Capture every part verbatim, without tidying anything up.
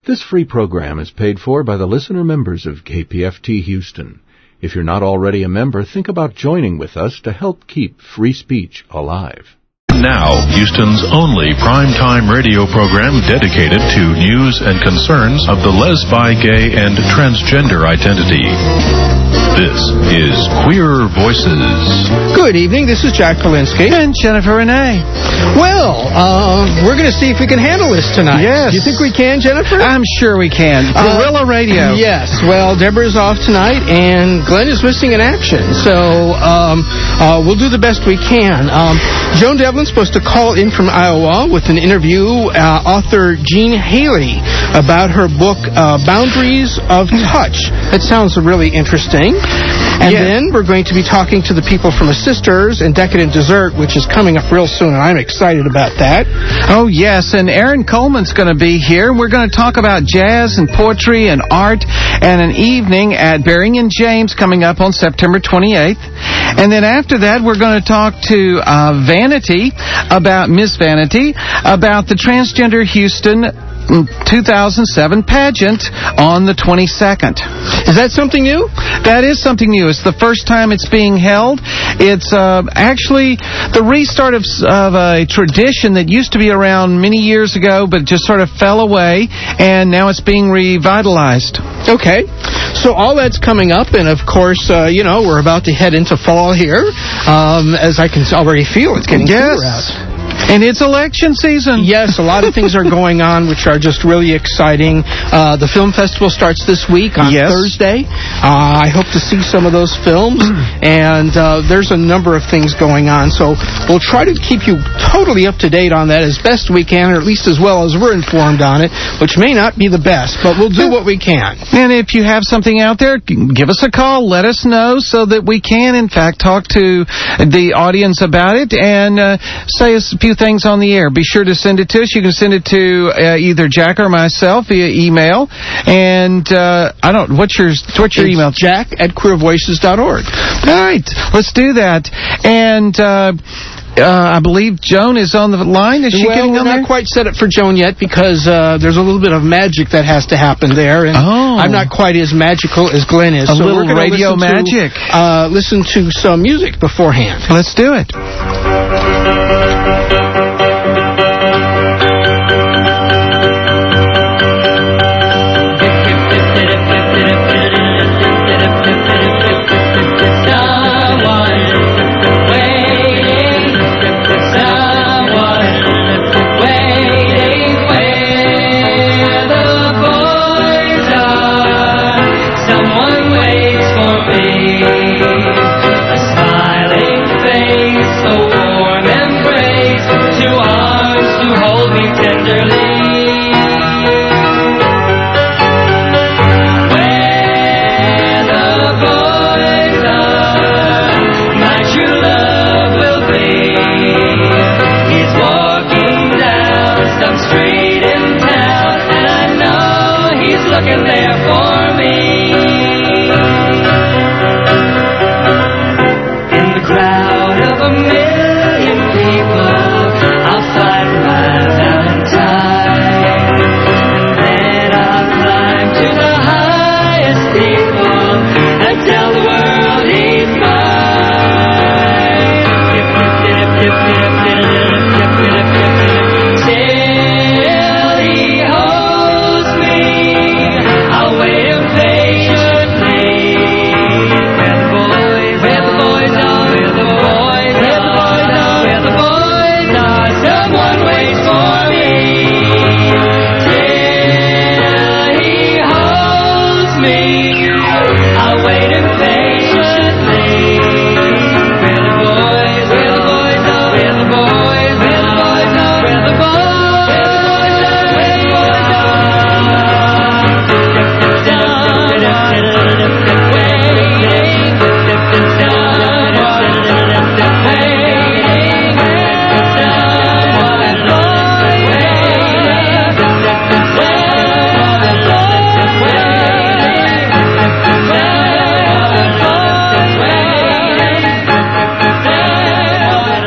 This free program is paid for by the listener members of K P F T Houston. If you're not already a member, think about joining with us to help keep free speech alive. Now, Houston's only primetime radio program dedicated to news and concerns of the lesbi, gay, and transgender identity. This is Queer Voices. Good evening, this is Jack Polinsky. And Jennifer Renee. Well, uh, we're going to see if we can handle this tonight. Yes. Do you think we can, Jennifer? I'm sure we can. Guerrilla uh, radio. Yes. Well, Deborah's off tonight, and Glenn is missing in action. So um, uh, we'll do the best we can. Um, Joan Devlin's supposed to call in from Iowa with an interview, uh, author Jean Haley, about her book, uh, Boundaries of Touch. It sounds really interesting. And yeah. then we're going to be talking to the people from Assisters and Decadent Dessert, which is coming up real soon, and I'm excited about that. Oh, yes, and Aaron Coleman's going to be here. We're going to talk about jazz and poetry and art and an evening at Bering and James coming up on September twenty-eighth. And then after that, we're going to talk to uh, Vanity, about Miss Vanity, about the Transgender Houston two thousand seven pageant on the twenty-second. Is that something new? That is something new. It's the first time it's being held. It's uh, actually the restart of, of a tradition that used to be around many years ago, but just sort of fell away, and now it's being revitalized. Okay. So all that's coming up, and of course, uh, you know, we're about to head into fall here, um, as I can already feel it's getting yes. cooler out. And it's election season. Yes, a lot of things are going on which are just really exciting. Uh, the film festival starts this week on yes. Thursday. Uh, I hope to see some of those films. And uh, there's a number of things going on. So we'll try to keep you totally up to date on that as best we can, or at least as well as we're informed on it, which may not be the best, but we'll do what we can. And if you have something out there, give us a call. Let us know so that we can, in fact, talk to the audience about it and uh, say a few things on the air. Be sure to send it to us. You can send it to uh, either Jack or myself via email. And uh, I don't. What's your What's your it's email? Jack at queer voices dot org. All right, let's do that. And uh, uh, I believe Joan is on the line. Is she well, getting we're on not there? quite set up for Joan yet because uh, there's a little bit of magic that has to happen there, and oh. I'm not quite as magical as Glenn is. A so little we're radio listen magic. To, uh, listen to some music beforehand. Let's do it.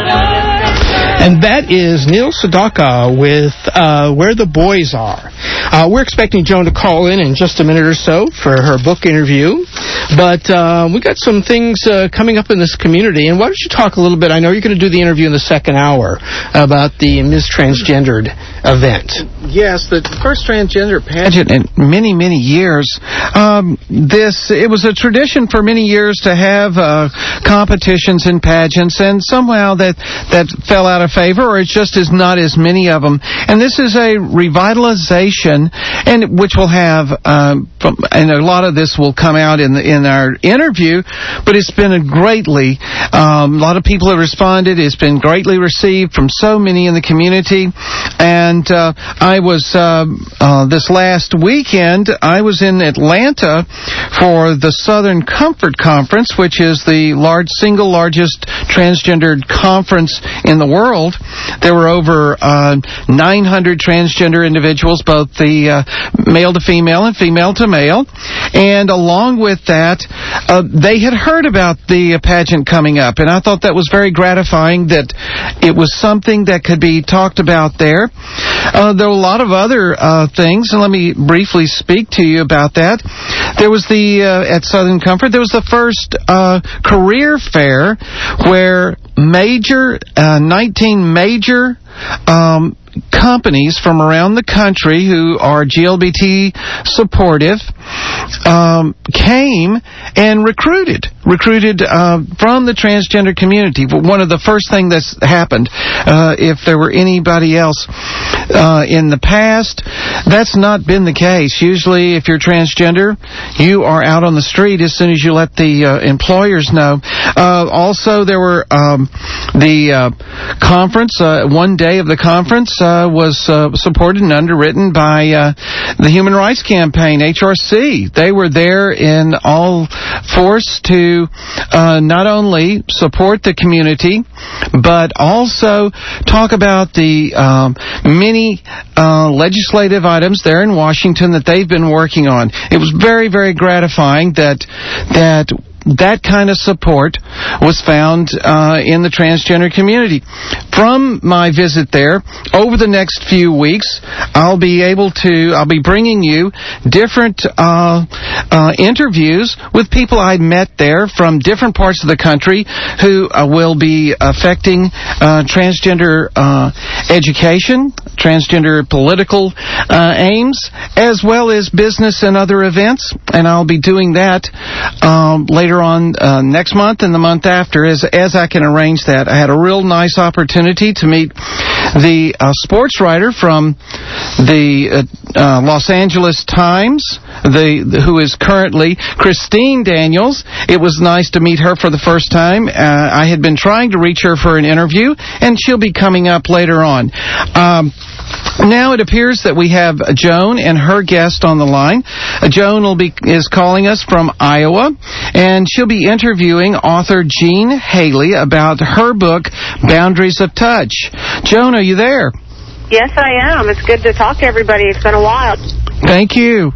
And that is Neil Sedaka with uh, Where the Boys Are. Uh, we're expecting Joan to call in in just a minute or so for her book interview. But uh, we got some things uh, coming up in this community. And why don't you talk a little bit? I know you're going to do the interview in the second hour about the Miss Transgendered event. Yes, the first transgender pageant in many, many years. Um, this it was a tradition for many years to have uh, competitions and pageants, and somehow that that fell out of favor, or it just is not as many of them. And this is a revitalization, and which will have, um, from, and a lot of this will come out in the, in our interview. But it's been a greatly, um, a lot of people have responded. It's been greatly received from so many in the community, and uh, I was uh, uh, this last weekend. I was in Atlanta for the Southern Comfort Conference, which is the large, single largest transgendered conference in the world. There were over uh, nine hundred transgender individuals, both the uh, male to female and female to male. And along with that, uh, they had heard about the pageant coming up, and I thought that was very gratifying that it was something that could be talked about there. Uh, there were a lot of other uh, things, and let me briefly speak to you about that. There was the, uh, at Southern Comfort, there was the first uh, career fair where major, uh, nineteen major um, companies from around the country who are G L B T supportive um, came and recruited, recruited uh, from the transgender community. One of the first things that's happened, uh, if there were anybody else uh, in the past, that's not been the case. Usually, if you're transgender, you are out on the street as soon as you let the uh, employers know. Uh, also, there were um, the uh, conference, uh, one day of the conference uh, was uh, supported and underwritten by uh, the Human Rights Campaign, H R C. They were there in all force to uh, not only support the community, but also talk about the um, many uh, legislative items there in Washington that they've been working on. It was very, very gratifying that that that kind of support was found uh, in the transgender community. From my visit there, over the next few weeks, I'll be able to, I'll be bringing you different uh, uh, interviews with people I met there from different parts of the country who uh, will be affecting uh, transgender uh, education, transgender political uh, aims, as well as business and other events. And I'll be doing that um, later on uh, next month and the month after as as I can arrange that. I had a real nice opportunity to meet the uh, sports writer from the uh, uh, Los Angeles Times, the, the who is currently Christine Daniels. It was nice to meet her for the first time. Uh, I had been trying to reach her for an interview, and she'll be coming up later on. Um, Now it appears that we have Joan and her guest on the line. Uh, Joan will be is calling us from Iowa, and she'll be interviewing author Jean Haley about her book, Boundaries of Touch. Joan, are you there? Yes, I am. It's good to talk to everybody. It's been a while. Thank you.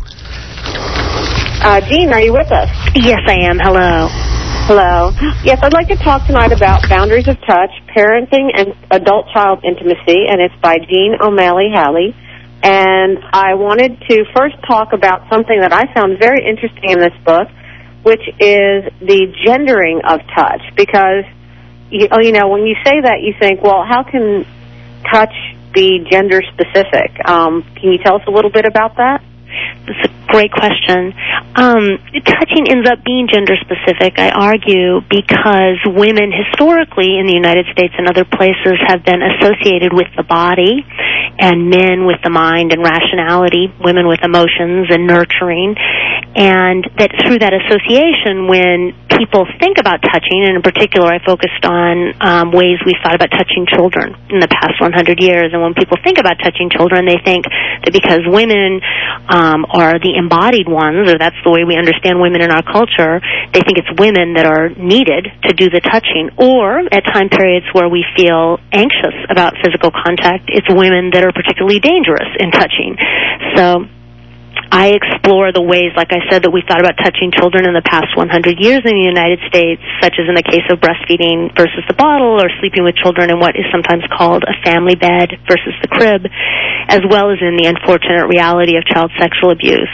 Uh, Jean, are you with us? Yes, I am. Hello. Hello. Yes, I'd like to talk tonight about Boundaries of Touch, Parenting and Adult-Child Intimacy, and it's by Jean O'Malley Haley. And I wanted to first talk about something that I found very interesting in this book, which is the gendering of touch. Because, you, you know, when you say that, you think, well, how can touch be gender-specific? Um, can you tell us a little bit about that? That's a great question. Um, touching ends up being gender-specific, I argue, because women historically in the United States and other places have been associated with the body, and men with the mind and rationality, women with emotions and nurturing. And that through that association, when people think about touching, and in particular I focused on um, ways we've thought about touching children in the past one hundred years, and when people think about touching children, they think that because women um, are the embodied ones, or that's the way we understand women in our culture, they think it's women that are needed to do the touching. Or at time periods where we feel anxious about physical contact, it's women that are particularly dangerous in touching. So I explore the ways, like I said, that we've thought about touching children in the past one hundred years in the United States, such as in the case of breastfeeding versus the bottle, or sleeping with children in what is sometimes called a family bed versus the crib, as well as in the unfortunate reality of child sexual abuse.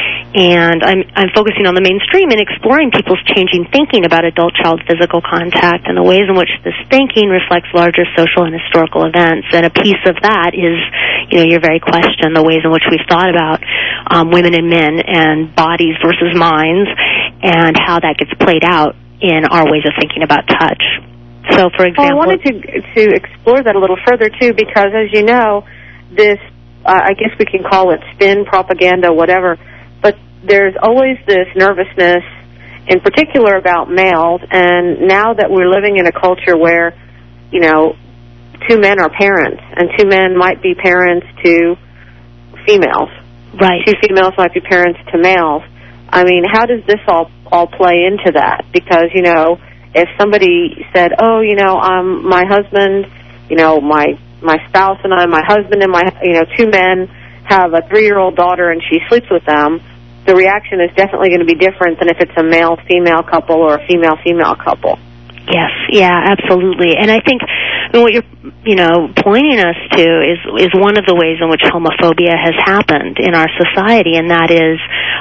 And I'm, I'm focusing on the mainstream and exploring people's changing thinking about adult-child physical contact and the ways in which this thinking reflects larger social and historical events. And a piece of that is, you know, your very question, the ways in which we've thought about um, women and men and bodies versus minds, and how that gets played out in our ways of thinking about touch. So, for example... Well, I wanted to, to explore that a little further, too, because, as you know, this, uh, I guess we can call it spin, propaganda, whatever, but there's always this nervousness, in particular about males, and now that we're living in a culture where, you know, two men are parents, and two men might be parents to females. Right. Two females might be parents to males. I mean, how does this all, all play into that? Because, you know, if somebody said, oh, you know, um, my husband, you know, my my spouse and I, my husband and my, you know, two men have a three-year-old daughter and she sleeps with them, the reaction is definitely going to be different than if it's a male-female couple or a female-female couple. Yes, yeah, absolutely. And I think I mean, what you're, you know, pointing us to is is one of the ways in which homophobia has happened in our society, and that is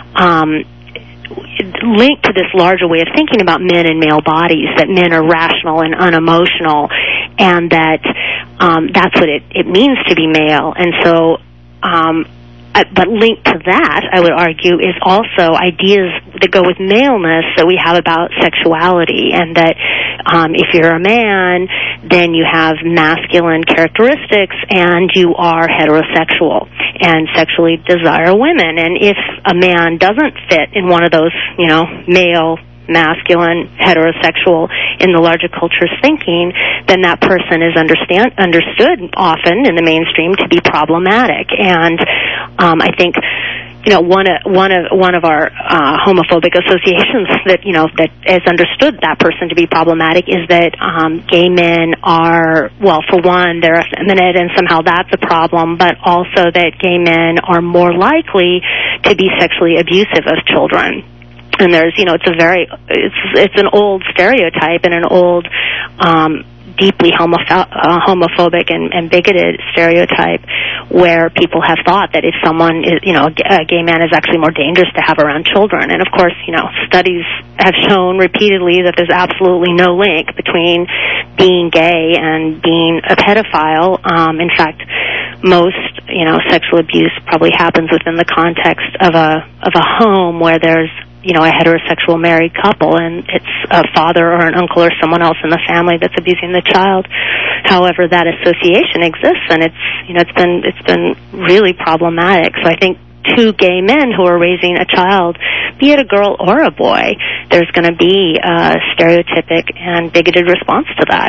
um, linked to this larger way of thinking about men and male bodies, that men are rational and unemotional, and that um, that's what it, it means to be male. And so... Um, Uh, but linked to that, I would argue, is also ideas that go with maleness that we have about sexuality, and that um, if you're a man, then you have masculine characteristics and you are heterosexual and sexually desire women. And if a man doesn't fit in one of those, you know, male, masculine, heterosexual in the larger culture's thinking, then that person is understand understood often in the mainstream to be problematic. And um, I think, you know, one of one of one of our uh, homophobic associations that you know that has understood that person to be problematic is that um, gay men are, well, for one, they're effeminate, and somehow that's a problem, but also that gay men are more likely to be sexually abusive of children. And there's, you know, it's a very, it's it's an old stereotype and an old, um, deeply homopho- uh, homophobic and, and bigoted stereotype where people have thought that if someone is, you know, a gay man is actually more dangerous to have around children. And of course, you know, studies have shown repeatedly that there's absolutely no link between being gay and being a pedophile. Um, in fact, most, you know, sexual abuse probably happens within the context of a of a home where there's, you know, a heterosexual married couple, and it's a father or an uncle or someone else in the family that's abusing the child. However, that association exists, and it's, you know, it's been it's been really problematic. So I think two gay men who are raising a child, be it a girl or a boy, there's going to be a stereotypic and bigoted response to that.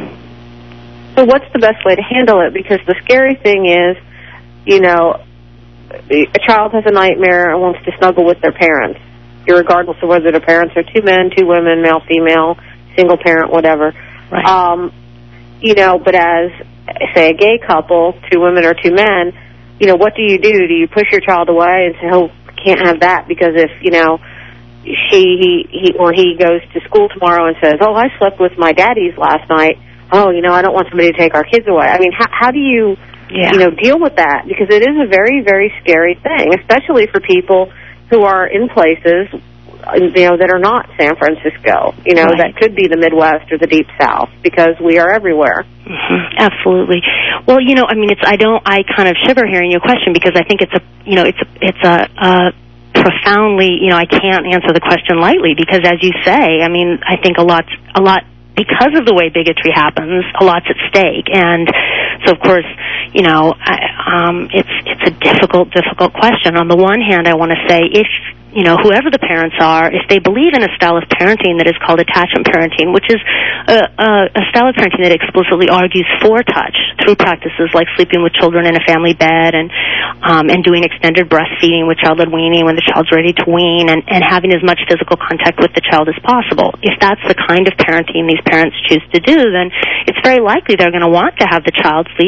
So what's the best way to handle it? Because the scary thing is, you know, a child has a nightmare and wants to snuggle with their parents, regardless of whether the parents are two men, two women, male, female, single parent, whatever. Right. Um, you know, but as, say, a gay couple, two women or two men, you know, what do you do? Do you push your child away and say, oh, can't have that because if, you know, she, he, he, or he goes to school tomorrow and says, oh, I slept with my daddies last night. Oh, you know, I don't want somebody to take our kids away. I mean, how, how do you, yeah. you know, deal with that? Because it is a very, very scary thing, especially for people who are in places, you know, that are not San Francisco, you know, right. that could be the Midwest or the Deep South, because we are everywhere. Mm-hmm. Absolutely. Well, you know, I mean, it's, I don't, I kind of shiver hearing your question because I think it's a, you know, it's a, it's a, a profoundly, you know, I can't answer the question lightly because, as you say, I mean, I think a lot, a lot, because of the way bigotry happens, a lot's at stake. And so, of course, you know, I, um, it's it's a difficult, difficult question. On the one hand, I want to say if, you know, whoever the parents are, if they believe in a style of parenting that is called attachment parenting, which is a, a, a style of parenting that explicitly argues for touch through practices like sleeping with children in a family bed and um, and doing extended breastfeeding with child-led weaning when the child's ready to wean, and, and having as much physical contact with the child as possible. If that's the kind of parenting these parents choose to do, then it's very likely they're going to want to have the child sleep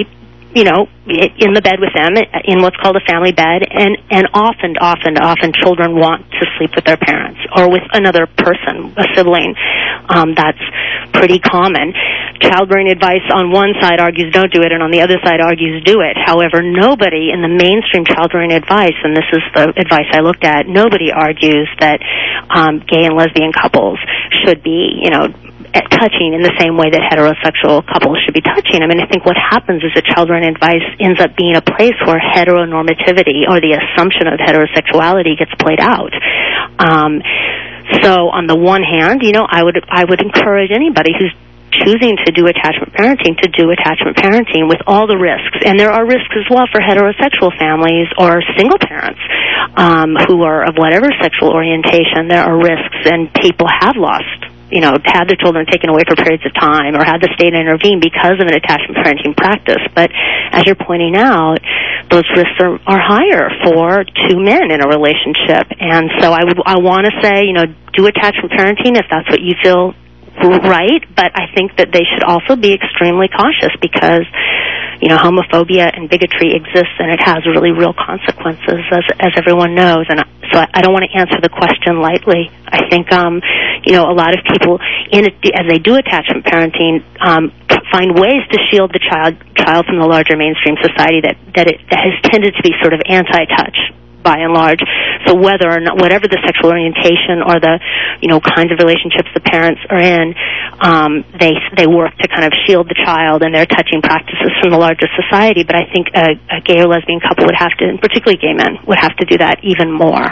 you know, in the bed with them, in what's called a family bed, and, and often, often, often children want to sleep with their parents or with another person, a sibling. Um, that's pretty common. Child-rearing advice on one side argues don't do it, and on the other side argues do it. However, nobody in the mainstream child-rearing advice, and this is the advice I looked at, nobody argues that um, gay and lesbian couples should be, you know, touching in the same way that heterosexual couples should be touching. I mean, I think what happens is that child-rearing advice ends up being a place where heteronormativity or the assumption of heterosexuality gets played out. Um, so on the one hand, you know, I would I would encourage anybody who's choosing to do attachment parenting to do attachment parenting with all the risks. And there are risks as well for heterosexual families or single parents um, who are of whatever sexual orientation. There are risks, and people have lost, you know, had their children taken away for periods of time or had the state intervene because of an attachment parenting practice. But as you're pointing out, those risks are, are higher for two men in a relationship. And so I would I want to say, you know, do attachment parenting if that's what you feel right, but I think that they should also be extremely cautious because, you know, homophobia and bigotry exists, and it has really real consequences, as as everyone knows. And so I don't want to answer the question lightly. I think, um, you know, a lot of people, in it, as they do attachment parenting, um, find ways to shield the child child from the larger mainstream society that that it that has tended to be sort of anti-touch, by and large. So whether or not, whatever the sexual orientation or the, you know, kinds of relationships the parents are in, um, they they work to kind of shield the child and their touching practices from the larger society. But I think a, a gay or lesbian couple would have to, and particularly gay men, would have to do that even more.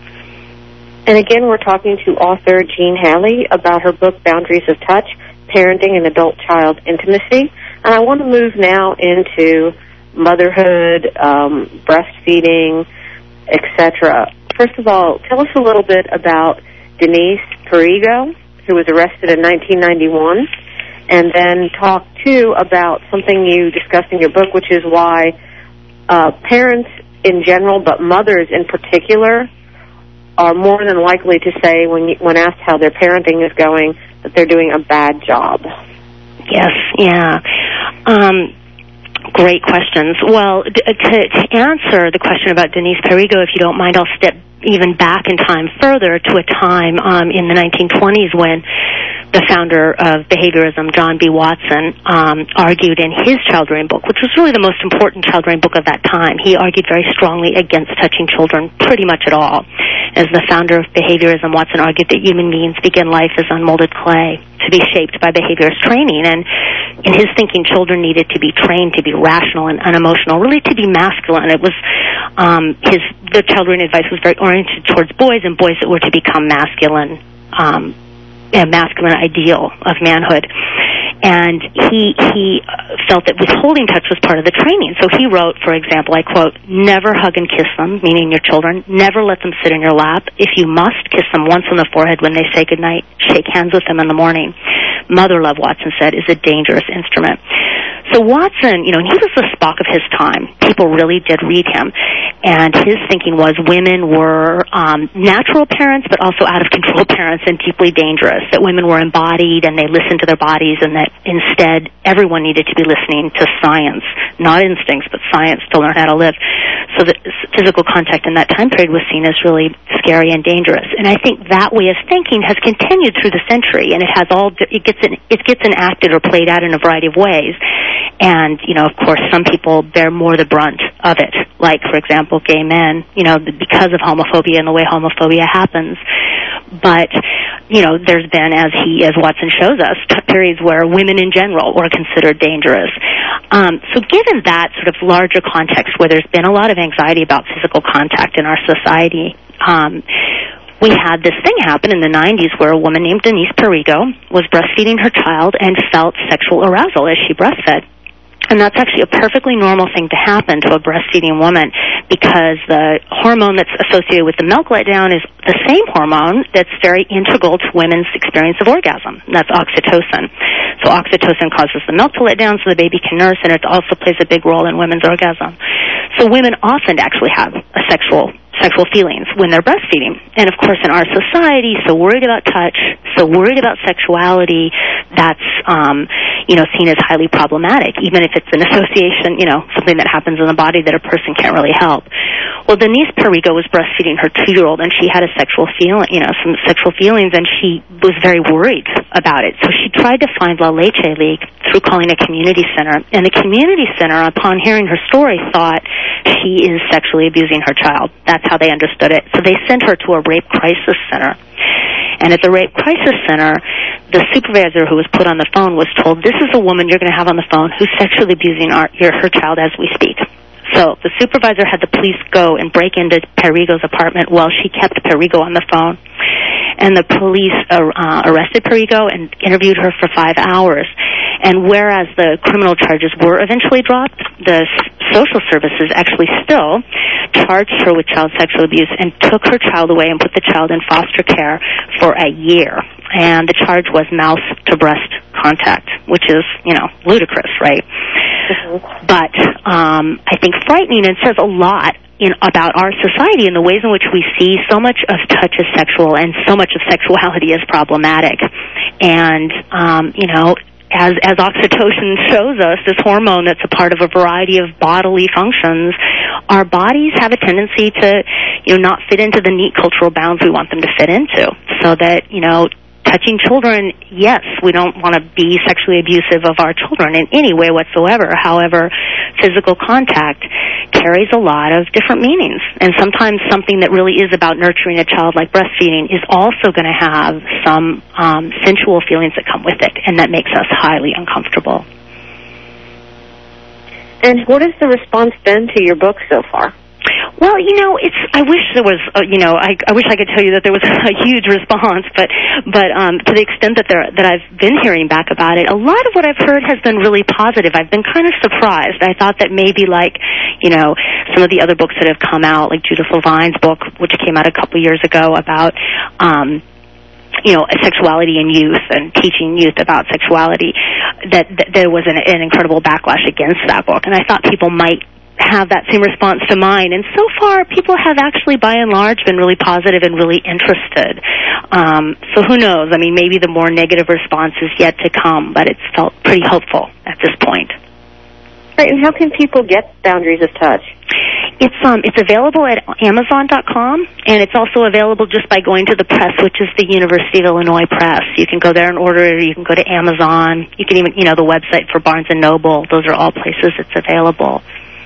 And again, we're talking to author Jean Haley about her book, Boundaries of Touch, Parenting and Adult-Child Intimacy. And I want to move now into motherhood, um, breastfeeding, et cetera. First of all, tell us a little bit about Denise Perigo, who was arrested in nineteen ninety-one, and then talk, too, about something you discussed in your book, which is why uh, parents in general, but mothers in particular, are more than likely to say, when you, when asked how their parenting is going, that they're doing a bad job. Yes, yeah. Um Great questions. Well, d- to, to answer the question about Denise Perigo, if you don't mind, I'll step even back in time further to a time um, in the nineteen twenties when the founder of behaviorism, John B. Watson, um, argued in his child-rearing book, which was really the most important child-rearing book of that time. He argued very strongly against touching children pretty much at all. As the founder of behaviorism, Watson argued that human beings begin life as unmolded clay, to be shaped by behaviorist training. And in his thinking, children needed to be trained to be rational and unemotional, really to be masculine. It was um, his the child-rearing advice was very oriented towards boys, and boys that were to become masculine, um, a masculine ideal of manhood. And he he felt that withholding touch was part of the training. So he wrote, for example, I quote, "Never hug and kiss them," meaning your children. "Never let them sit in your lap. If you must, kiss them once on the forehead when they say goodnight. Shake hands with them in the morning. Mother love," Watson said, "is a dangerous instrument." So Watson, you know, he was the Spock of his time. People really did read him. And his thinking was women were um, natural parents, but also out-of-control parents and deeply dangerous, that women were embodied and they listened to their bodies, and that instead everyone needed to be listening to science, not instincts, but science to learn how to live. So that physical contact in that time period was seen as really scary and dangerous. And I think that way of thinking has continued through the century, and it has all, it gets, in, it gets enacted or played out in a variety of ways. And, you know, of course, some people bear more the brunt of it, like, for example, gay men, you know, because of homophobia and the way homophobia happens. But, you know, there's been, as he, as Watson shows us, periods where women in general were considered dangerous. Um, so given that sort of larger context where there's been a lot of anxiety about physical contact in our society, um, we had this thing happen in the nineties where a woman named Denise Perigo was breastfeeding her child and felt sexual arousal as she breastfed. And that's actually a perfectly normal thing to happen to a breastfeeding woman, because the hormone that's associated with the milk letdown is the same hormone that's very integral to women's experience of orgasm. And that's oxytocin. So oxytocin causes the milk to let down so the baby can nurse, and it also plays a big role in women's orgasm. So women often actually have a sexual sexual feelings when they're breastfeeding. And, of course, in our society, so worried about touch, so worried about sexuality, that's, um, you know, seen as highly problematic, even if it's an association, you know, something that happens in the body that a person can't really help. Well, Denise Perigo was breastfeeding her two-year-old, and she had a sexual feeling, you know, some sexual feelings, and she was very worried about it. So she tried to find La Leche League through calling a community center. And the community center, upon hearing her story, thought she is sexually abusing her child. That's how they understood it. So they sent her to a rape crisis center. And at the rape crisis center, the supervisor who was put on the phone was told, this is a woman you're going to have on the phone who's sexually abusing our, your, her child as we speak. So the supervisor had the police go and break into Perigo's apartment while she kept Perigo on the phone. And the police uh, arrested Perigo and interviewed her for five hours. And whereas the criminal charges were eventually dropped, the social services actually still charged her with child sexual abuse and took her child away and put the child in foster care for a year. And the charge was mouth-to-breast contact, which is, you know, ludicrous, right? Mm-hmm. But um, I think frightening, and says a lot in, about our society and the ways in which we see so much of touch as sexual and so much of sexuality as problematic. And, um, you know, As, as oxytocin shows us, this hormone that's a part of a variety of bodily functions, our bodies have a tendency to, you know, not fit into the neat cultural bounds we want them to fit into. So that, you know, touching children, yes, we don't want to be sexually abusive of our children in any way whatsoever. However, physical contact carries a lot of different meanings. And sometimes something that really is about nurturing a child, like breastfeeding, is also going to have some um, sensual feelings that come with it, and that makes us highly uncomfortable. And what has the response been to your book so far? Well, you know, it's. I wish there was. Uh, you know, I, I wish I could tell you that there was a huge response, but but um, to the extent that there that I've been hearing back about it, a lot of what I've heard has been really positive. I've been kind of surprised. I thought that maybe like, you know, some of the other books that have come out, like Judith Levine's book, which came out a couple years ago about. Um, you know, sexuality in youth and teaching youth about sexuality, that, that there was an, an incredible backlash against that book. And I thought people might have that same response to mine. And so far, people have actually, by and large, been really positive and really interested. Um, so who knows? I mean, maybe the more negative response is yet to come, but it's felt pretty hopeful at this point. Right, and how can people get Boundaries of Touch? It's um it's available at Amazon dot com, and it's also available just by going to the press, which is the University of Illinois Press. You can go there and order it, or you can go to Amazon. You can even, you know, the website for Barnes and Noble. Those are all places it's available.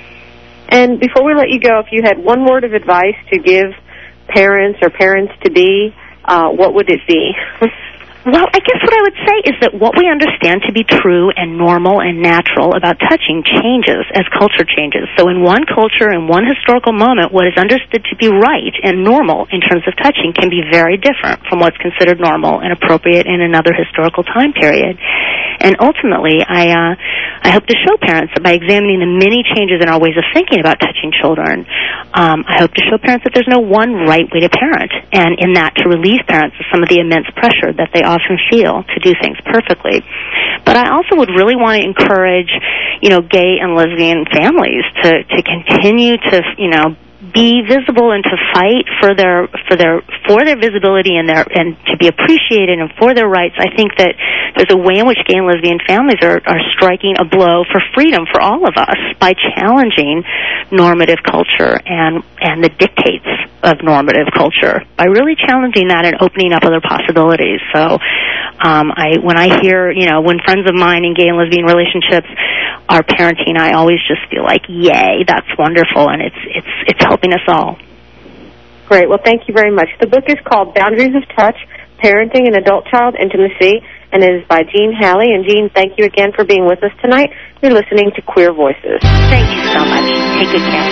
And before we let you go, if you had one word of advice to give parents or parents-to-be, uh, what would it be? Well, I guess what I would say is that what we understand to be true and normal and natural about touching changes as culture changes. So in one culture, in one historical moment, what is understood to be right and normal in terms of touching can be very different from what's considered normal and appropriate in another historical time period. And ultimately, I uh, I hope to show parents that by examining the many changes in our ways of thinking about touching children, um, I hope to show parents that there's no one right way to parent, and in that to relieve parents of some of the immense pressure that they often feel to do things perfectly. But I also would really want to encourage, you know, gay and lesbian families to, to continue to, you know, be visible and to fight for their for their for their visibility and their and to be appreciated and for their rights. I think that there's a way in which gay and lesbian families are, are striking a blow for freedom for all of us by challenging normative culture and and the dictates of normative culture, by really challenging that and opening up other possibilities. So um, I when I hear, you know, when friends of mine in gay and lesbian relationships are parenting, I always just feel like, yay, that's wonderful, and it's it's it's helping us all. Great. Well, thank you very much. The book is called Boundaries of Touch, Parenting and Adult-Child Intimacy, and it is by Jean Halley. And Jean, thank you again for being with us tonight. You're listening to Queer Voices. Thank you so much. Take good care.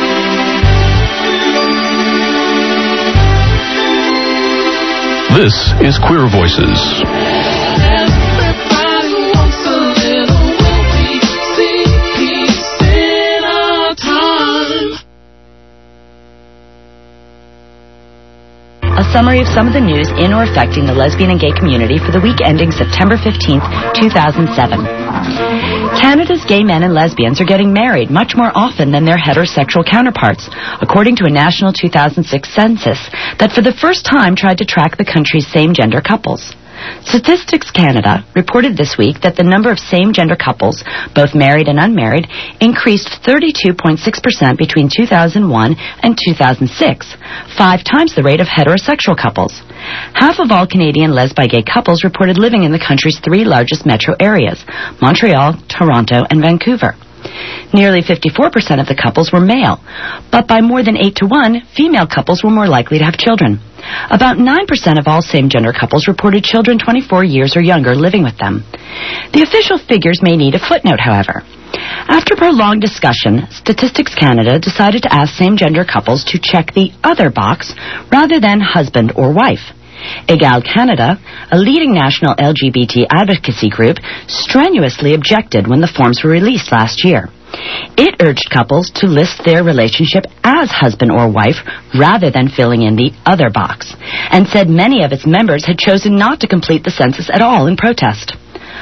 This is Queer Voices. a summary of some of the news in or affecting the lesbian and gay community for the week ending September fifteenth, two thousand seven. Canada's gay men and lesbians are getting married much more often than their heterosexual counterparts, according to a national two thousand six census that for the first time tried to track the country's same-gender couples. Statistics Canada reported this week that the number of same-gender couples, both married and unmarried, increased thirty-two point six percent between two thousand one and two thousand six, five times the rate of heterosexual couples. Half of all Canadian lesbi-gay couples reported living in the country's three largest metro areas, Montreal, Toronto, and Vancouver. Nearly fifty-four percent of the couples were male, but by more than eight to one, female couples were more likely to have children. About nine percent of all same-gender couples reported children twenty-four years or younger living with them. The official figures may need a footnote, however. After prolonged discussion, Statistics Canada decided to ask same-gender couples to check the other box rather than husband or wife. Egal Canada, a leading national L G B T advocacy group, strenuously objected when the forms were released last year. It urged couples to list their relationship as husband or wife rather than filling in the other box, and said many of its members had chosen not to complete the census at all in protest.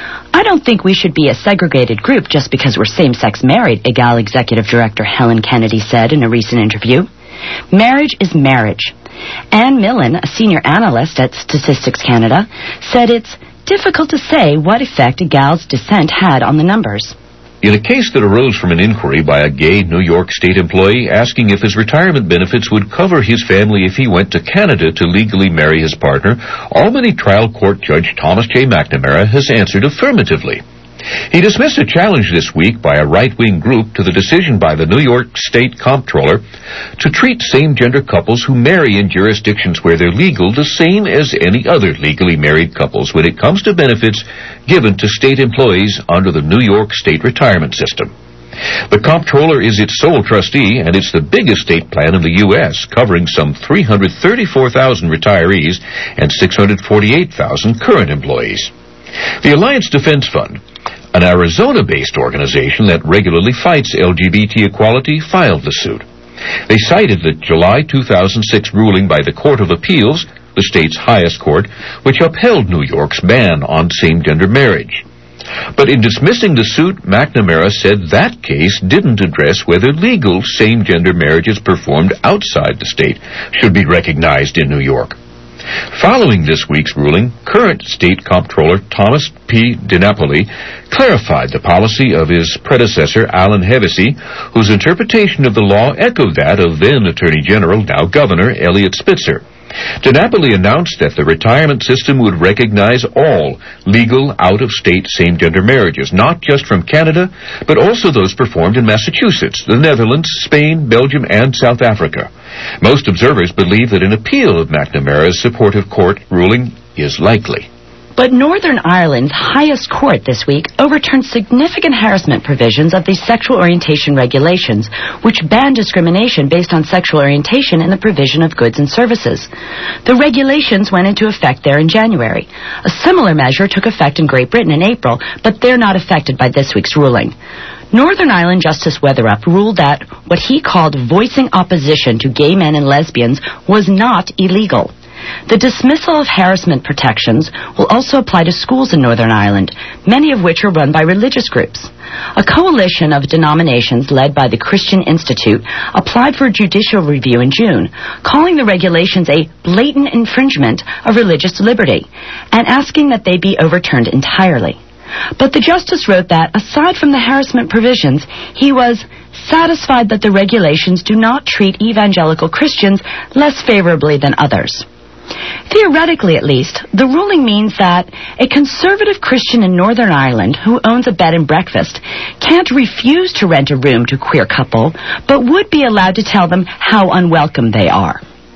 I don't think we should be a segregated group just because we're same-sex married, Egal Executive Director Helen Kennedy said in a recent interview. Marriage is marriage. Anne Millen, a senior analyst at Statistics Canada, said it's difficult to say what effect Egal's dissent had on the numbers. In a case that arose from an inquiry by a gay New York State employee asking if his retirement benefits would cover his family if he went to Canada to legally marry his partner, Albany Trial Court Judge Thomas J. McNamara has answered affirmatively. He dismissed a challenge this week by a right-wing group to the decision by the New York State Comptroller to treat same-gender couples who marry in jurisdictions where they're legal the same as any other legally married couples when it comes to benefits given to state employees under the New York State retirement system. The Comptroller is its sole trustee, and it's the biggest state plan in the U S, covering some three hundred thirty-four thousand retirees and six hundred forty-eight thousand current employees. The Alliance Defense Fund, an Arizona-based organization that regularly fights L G B T equality, filed the suit. They cited the July two thousand six ruling by the Court of Appeals, the state's highest court, which upheld New York's ban on same-gender marriage. But in dismissing the suit, McNamara said that case didn't address whether legal same-gender marriages performed outside the state should be recognized in New York. Following this week's ruling, current State Comptroller Thomas P. DiNapoli clarified the policy of his predecessor, Alan Hevesi, whose interpretation of the law echoed that of then Attorney General, now Governor, Eliot Spitzer. DiNapoli announced that the retirement system would recognize all legal out-of-state same-gender marriages, not just from Canada, but also those performed in Massachusetts, the Netherlands, Spain, Belgium, and South Africa. Most observers believe that an appeal of McNamara's supportive court ruling is likely. But Northern Ireland's highest court this week overturned significant harassment provisions of the sexual orientation regulations, which ban discrimination based on sexual orientation in the provision of goods and services. The regulations went into effect there in January. A similar measure took effect in Great Britain in April, but they're not affected by this week's ruling. Northern Ireland Justice Weatherup ruled that what he called voicing opposition to gay men and lesbians was not illegal. The dismissal of harassment protections will also apply to schools in Northern Ireland, many of which are run by religious groups. A coalition of denominations led by the Christian Institute applied for judicial review in June, calling the regulations a blatant infringement of religious liberty and asking that they be overturned entirely. But the justice wrote that, aside from the harassment provisions, he was satisfied that the regulations do not treat evangelical Christians less favorably than others. Theoretically, at least, the ruling means that a conservative Christian in Northern Ireland who owns a bed and breakfast can't refuse to rent a room to a queer couple, but would be allowed to tell them how unwelcome they are.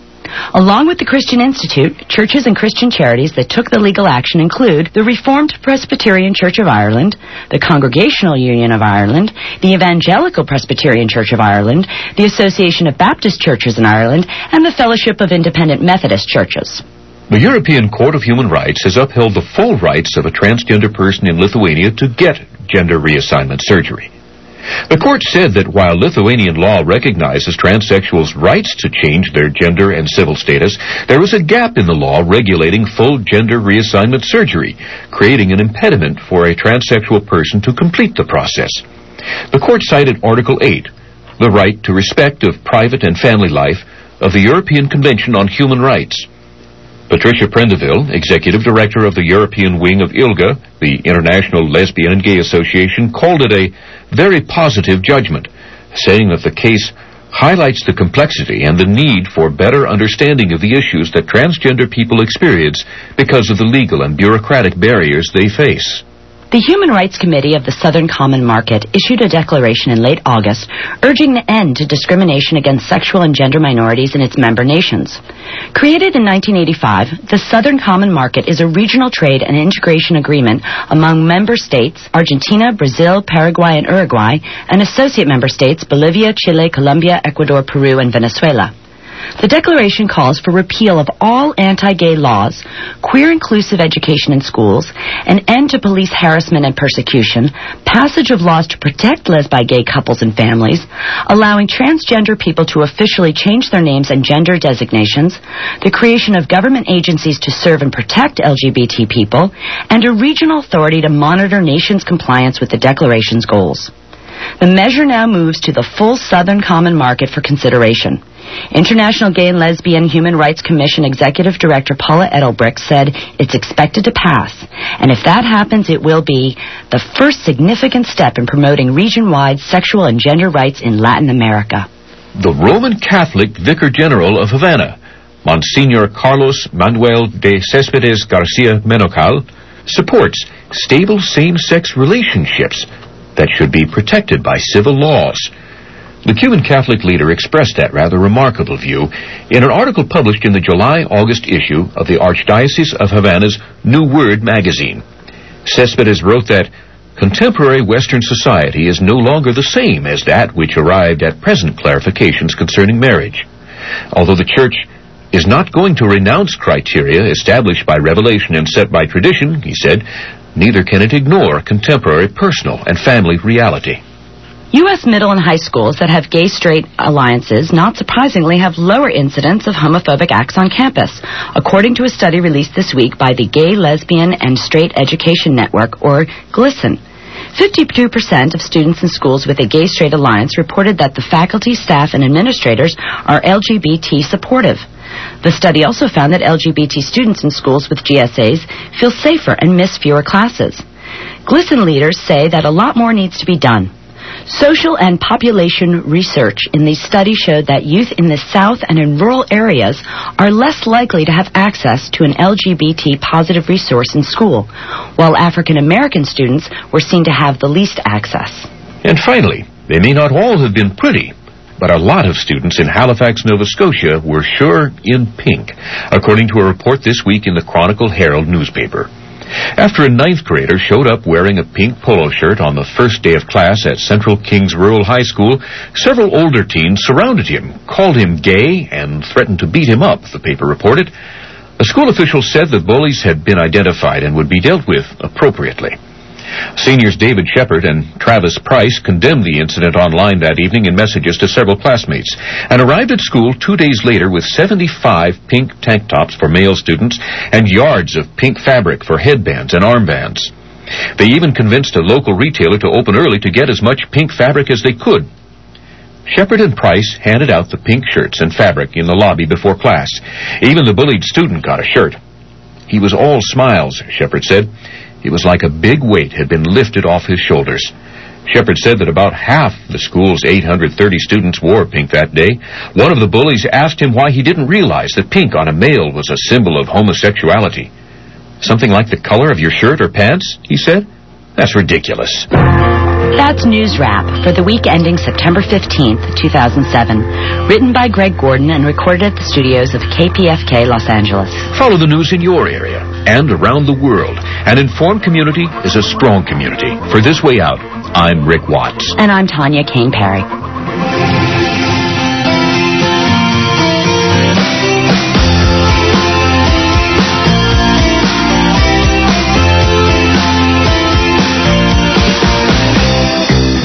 Along with the Christian Institute, churches and Christian charities that took the legal action include the Reformed Presbyterian Church of Ireland, the Congregational Union of Ireland, the Evangelical Presbyterian Church of Ireland, the Association of Baptist Churches in Ireland, and the Fellowship of Independent Methodist Churches. The European Court of Human Rights has upheld the full rights of a transgender person in Lithuania to get gender reassignment surgery. The court said that while Lithuanian law recognizes transsexuals' rights to change their gender and civil status, there was a gap in the law regulating full gender reassignment surgery, creating an impediment for a transsexual person to complete the process. The court cited Article eight, the right to respect of private and family life, of the European Convention on Human Rights. Patricia Prendeville, Executive Director of the European wing of ILGA, the International Lesbian and Gay Association, called it a very positive judgment, saying that the case highlights the complexity and the need for better understanding of the issues that transgender people experience because of the legal and bureaucratic barriers they face. The Human Rights Committee of the Southern Common Market issued a declaration in late August urging the end to discrimination against sexual and gender minorities in its member nations. Created in nineteen eighty-five, the Southern Common Market is a regional trade and integration agreement among member states Argentina, Brazil, Paraguay, and Uruguay, and associate member states Bolivia, Chile, Colombia, Ecuador, Peru, and Venezuela. The declaration calls for repeal of all anti-gay laws, queer-inclusive education in schools, an end to police harassment and persecution, passage of laws to protect lesbi-gay couples and families, allowing transgender people to officially change their names and gender designations, the creation of government agencies to serve and protect L G B T people, and a regional authority to monitor nations' compliance with the declaration's goals. The measure now moves to the full Southern Common Market for consideration. International Gay and Lesbian Human Rights Commission Executive Director Paula Edelbrick said it's expected to pass, and if that happens, it will be the first significant step in promoting region-wide sexual and gender rights in Latin America. The Roman Catholic Vicar General of Havana, Monsignor Carlos Manuel de Céspedes Garcia Menocal, supports stable same-sex relationships that should be protected by civil laws. The Cuban Catholic leader expressed that rather remarkable view in an article published in the July-August issue of the Archdiocese of Havana's New Word magazine. Céspedes wrote that contemporary Western society is no longer the same as that which arrived at present clarifications concerning marriage. Although the Church is not going to renounce criteria established by revelation and set by tradition, he said, neither can it ignore contemporary personal and family reality. U S middle and high schools that have gay-straight alliances, not surprisingly, have lower incidence of homophobic acts on campus, according to a study released this week by the Gay, Lesbian, and Straight Education Network, or GLSEN. fifty-two percent of students in schools with a gay-straight alliance reported that the faculty, staff, and administrators are L G B T supportive. The study also found that L G B T students in schools with G S As feel safer and miss fewer classes. GLSEN leaders say that a lot more needs to be done. Social and population research in the study showed that youth in the South and in rural areas are less likely to have access to an L G B T positive resource in school, while African American students were seen to have the least access. And finally, they may not all have been pretty, but a lot of students in Halifax, Nova Scotia were sure in pink, according to a report this week in the Chronicle Herald newspaper. After a ninth grader showed up wearing a pink polo shirt on the first day of class at Central Kings Rural High School, several older teens surrounded him, called him gay, and threatened to beat him up, the paper reported. The school officials said the bullies had been identified and would be dealt with appropriately. Seniors David Shepard and Travis Price condemned the incident online that evening in messages to several classmates and arrived at school two days later with seventy-five pink tank tops for male students and yards of pink fabric for headbands and armbands. They even convinced a local retailer to open early to get as much pink fabric as they could. Shepard and Price handed out the pink shirts and fabric in the lobby before class. Even the bullied student got a shirt. He was all smiles, Shepard said. It was like a big weight had been lifted off his shoulders. Shepard said that about half the school's eight hundred thirty students wore pink that day. One of the bullies asked him why he didn't realize that pink on a male was a symbol of homosexuality. Something like the color of your shirt or pants, he said? That's ridiculous. That's News Wrap for the week ending September fifteenth, two thousand seven. Written by Greg Gordon and recorded at the studios of K P F K Los Angeles. Follow the news in your area and around the world. An informed community is a strong community. For This Way Out, I'm Rick Watts. And I'm Tanya Kane Perry. This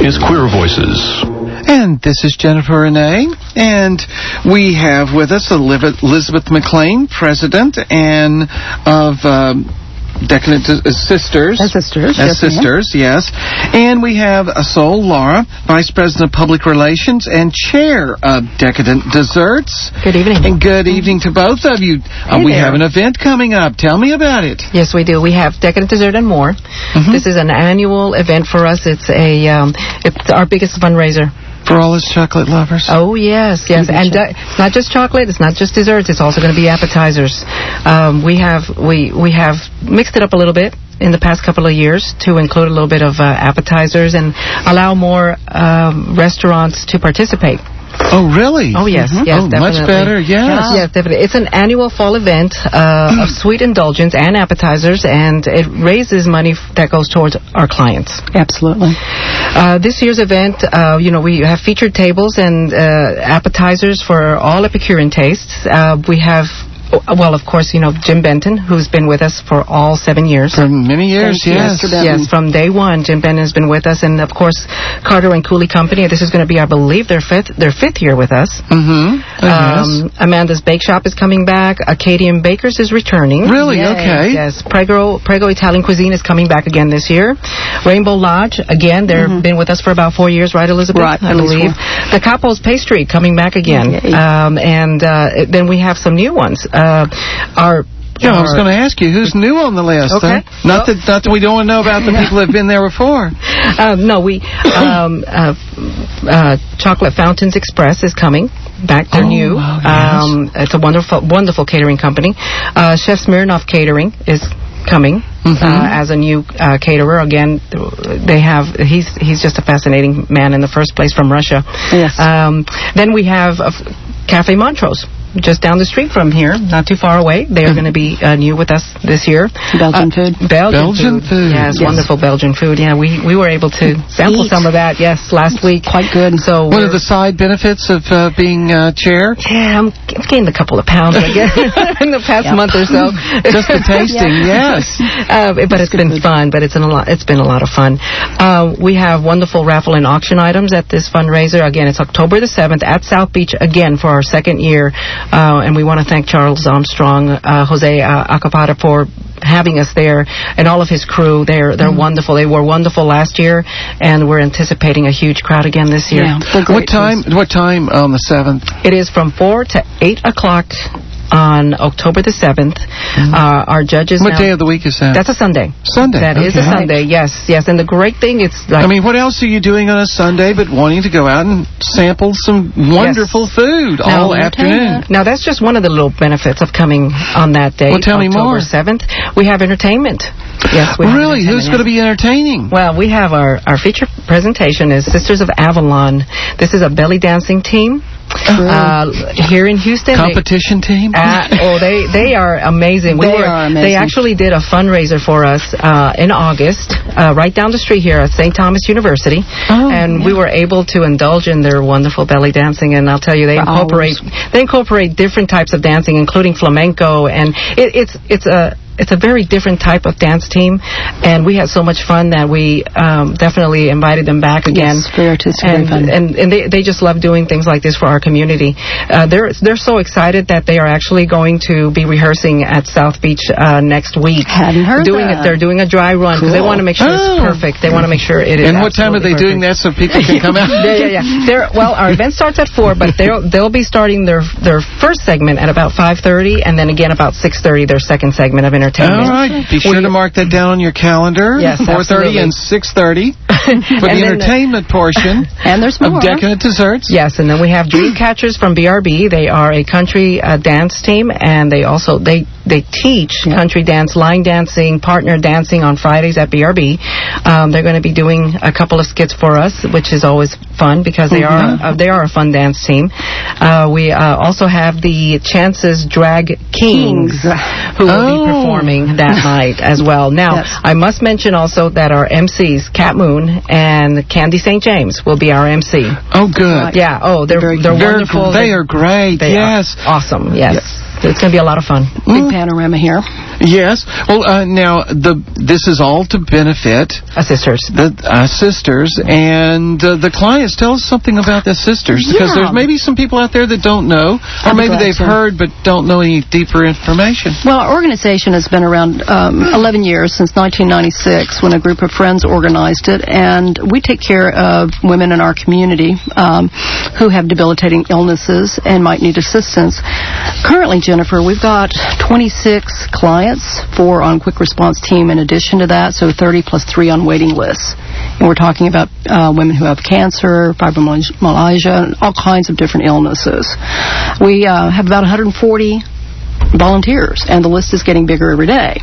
is Queer Voices. And this is Jennifer Renee, and we have with us Elizabeth McLean, president and of um, Decadent uh, Sisters. As sisters. As yes, sisters, yes. And we have Sol Laura, vice president of public relations and chair of Decadent Desserts. Good evening. And good evening to both of you. Uh, Hey we there. have an event coming up. Tell me about it. Yes, we do. We have Decadent Dessert and More. Mm-hmm. This is an annual event for us. It's a um, it's our biggest fundraiser. For all us chocolate lovers. Oh, yes, yes. And uh, it's not just chocolate. It's not just desserts. It's also going to be appetizers. Um, we have we we have mixed it up a little bit in the past couple of years to include a little bit of uh, appetizers and allow more um, restaurants to participate. Oh, really? Oh, yes, Mm-hmm. yes, oh, definitely. much better, yes. Yes, definitely. It's an annual fall event uh, of sweet indulgence and appetizers, and it raises money f- that goes towards our clients. Absolutely. Uh, this year's event, uh, you know, we have featured tables and uh, appetizers for all Epicurean tastes. Uh, we have... Well, of course, you know, Jim Benton, who's been with us for all seven years. For many years, Thank you, yes. Mister Benton. Yes, from day one, Jim Benton has been with us. And, of course, Carter and Cooley Company. This is going to be, I believe, their fifth their fifth year with us. Mm-hmm. Oh, Um, yes. Amanda's Bake Shop is coming back. Acadian Bakers is returning. Really? Yay. Okay. Yes. Prego, Prego Italian Cuisine is coming back again this year. Rainbow Lodge, again, they've Mm-hmm. been with us for about four years, right, Elizabeth? Right, I at least believe. The Capo's Pastry coming back again. Yay. Um, and uh, then we have some new ones. Uh, our Yeah, I was our- going to ask you, who's new on the list? Okay. Huh? Not, that, not that we don't know about the people that have been there before. Uh, no, we um, uh, uh, Chocolate Fountains Express is coming back. They're Oh, new. wow, yes. Um, it's a wonderful, wonderful catering company. Uh, Chef Smirnoff Catering is coming Mm-hmm. uh, as a new uh, caterer. Again, they have he's he's just a fascinating man in the first place from Russia. Yes. Um, then we have uh, Cafe Montrose. Just down the street from here, not too far away. They are going to be uh, new with us this year. Belgian Uh, food. Belgian, Belgian food. Yes, Yes. wonderful Belgian food. Yeah, we, we were able to sample Eat. some of that, yes, last week. Quite good. So What we're- are the side benefits of uh, being uh, chair? Yeah, I'm, I've gained a couple of pounds, I guess, in the past Yep. month or so. Just the tasting, yes. Uh, but it's been fun. But it's been a lot. It's been a lot of fun. Uh, we have wonderful raffle and auction items at this fundraiser. Again, it's October the seventh at South Beach again for our second year, uh, and we want to thank Charles Armstrong, uh, Jose uh, Acapata for having us there, and all of his crew. They're they're Mm-hmm. wonderful. They were wonderful last year, and we're anticipating a huge crowd again this year. Yeah, they're What great time? foods. What time on the seventh? It is from four to eight o'clock on October the seventh. Uh, our judges. What now, day of the week is that? That's a Sunday. Sunday. That is a okay. Sunday. Yes, yes. And the great thing, it's like I mean, what else are you doing on a Sunday but wanting to go out and sample some wonderful food Now, all afternoon? Now, that's just one of the little benefits of coming on that day. Well, tell me October more. seventh. We have entertainment. Yes, we have Really? Who's going to be entertaining? Well, we have our, our feature presentation is Sisters of Avalon. This is a belly dancing team uh, here in Houston. They- Competition team? Uh, oh, they they are amazing. We They were, are amazing. They actually did a fundraiser for us uh, in August, uh, right down the street here at Saint Thomas University, Oh, and we were able to indulge in their wonderful belly dancing. And I'll tell you, they For incorporate they incorporate different types of dancing, including flamenco, and it, it's it's a it's a very different type of dance team, and we had so much fun that we um, definitely invited them back again. Yes, very artistic, and, very fun. and and they they just love doing things like this for our community. Uh, they're they're so excited that they are actually going to be rehearsing at South Beach uh, next week. Hadn't heard doing that. it. They're doing a dry run because they Cool. want to make sure Oh. it's perfect. They want to make sure it is. And what time are they absolutely doing that so people can come out? yeah, yeah, yeah. They're, well, our event starts at four, but they'll they'll be starting their their first segment at about five thirty, and then again about six thirty, their second segment of entertainment. All right. Be sure We- to mark that down on your calendar. Yes, four thirty absolutely. and six thirty for And the then, uh, entertainment portion And there's more. of Decadent Desserts. Yes, and then we have Dream Catchers from B R B. They are a country uh, dance team, and they also they they teach Yeah. country dance, line dancing, partner dancing on Fridays at B R B. Um, they're going to be doing a couple of skits for us, which is always fun because they Mm-hmm. are uh, they are a fun dance team. Uh, we uh, also have the Chances Drag Kings, Kings. who will Oh. be performing that night as well. Now, Yes. I must mention also that our M Cs, Cat Moon and Candy Saint James, will be our M C. Oh, good. Yeah. Oh, they're Very they're good. They're wonderful. gr- they are great. They yes. are awesome. Yes. It's going to be a lot of fun. Big panorama here. Yes. Well, uh, now, the this is all to benefit Our sisters. the uh, sisters, and uh, the clients. Tell us something about the sisters, because Yeah. there's maybe some people out there that don't know, or I'd be maybe glad they've to. heard but don't know any deeper information. Well, our organization has been around um, eleven years, since nineteen ninety-six, when a group of friends organized it, and we take care of women in our community um, who have debilitating illnesses and might need assistance. Currently, Jennifer, we've got twenty-six clients, four on quick response team in addition to that, so thirty plus three on waiting lists. And we're talking about uh, women who have cancer, fibromyalgia, all kinds of different illnesses. We uh, have about one hundred forty volunteers, and the list is getting bigger every day.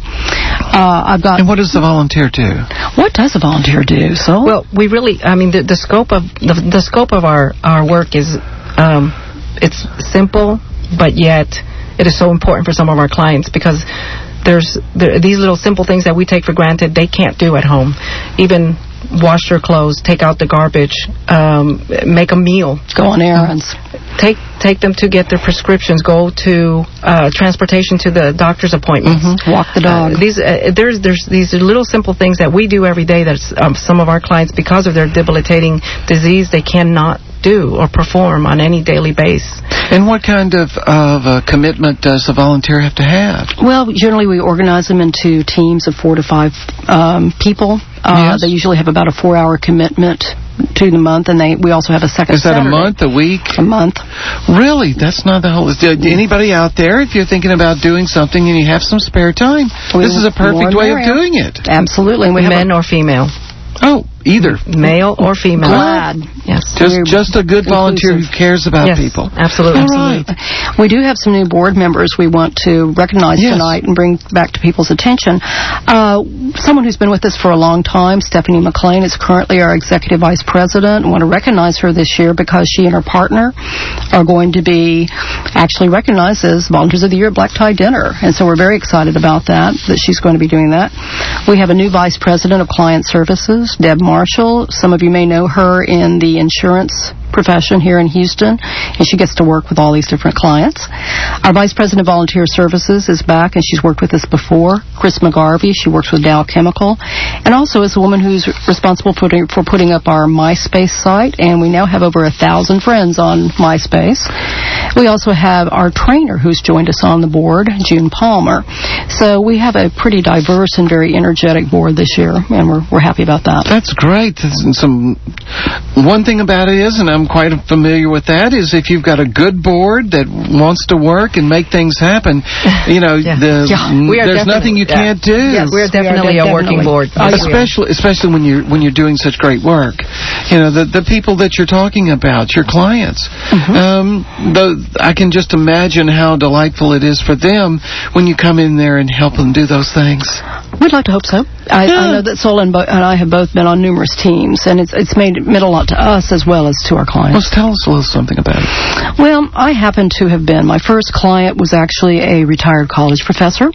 Uh, I've got. And what does the volunteer do? What does a volunteer do? So Well, we really, I mean, the, the scope of the, the scope of our, our work is, um, it's simple, but yet it is so important for some of our clients, because there's there, these little simple things that we take for granted they can't do at home. Even wash their clothes, take out the garbage, um, make a meal, go on errands. take take them to get their prescriptions, go to uh, transportation to the doctor's appointments, Mm-hmm. Walk the dog. Uh, these uh, there's there's these little simple things that we do every day that um, some of our clients, because of their debilitating disease, they cannot do or perform on any daily basis. And what kind of, of uh, commitment does the volunteer have to have? Well, generally we organize them into teams of four to five um, people. Uh, Yes. They usually have about a four-hour commitment to the month, and they we also have a second Is that Saturday. a month, a week? A month. Really? That's not the whole... Is there anybody out there, if you're thinking about doing something and you have some spare time, We- this is a perfect more way of merrier. doing it. Absolutely. And we have Men a, or female, Oh, either. male or female. glad. Yes. Just We're just a good volunteer who inclusive. cares about Yes, people. absolutely. All right. We do have some new board members we want to recognize Yes. tonight and bring back to people's attention. Uh, someone who's been with us for a long time, Stephanie McLean, is currently our Executive Vice President. I want to recognize her this year because she and her partner are going to be actually recognized as Volunteers of the Year at Black Tie Dinner. And so we're very excited about that, that she's going to be doing that. We have a new Vice President of Client Services, Deb Marshall. Some of you may know her in the insurance profession here in Houston, and she gets to work with all these different clients. Our Vice President of Volunteer Services is back, and she's worked with us before, Chris McGarvey. She works with Dow Chemical, and also is a woman who's responsible for putting, for putting up our MySpace site, and we now have over a thousand friends on MySpace. We also have our trainer who's joined us on the board, June Palmer. So we have a pretty diverse and very energetic board this year, and we're, we're happy about that. That's great. That's some one thing about it is, and I'm quite familiar with that, is if you've got a good board that wants to work and make things happen, you know, Yeah. the, Yeah. We are there's nothing you definitely- can't do. Yes. We're We are definitely a working definitely. board. Oh, Yes, we are. especially especially when you're when you're doing such great work, you know, the the people that you're talking about, your clients. Mm-hmm. Um, the, I can just imagine how delightful it is for them when you come in there and help them do those things. We'd like to hope so. I, Yeah. I know that Sol and, Bo- and I have both been on numerous teams, and it's it's made meant a lot to us as well as to our Well, clients. tell us a little something about it. Well, I happen to have been. My first client was actually a retired college professor,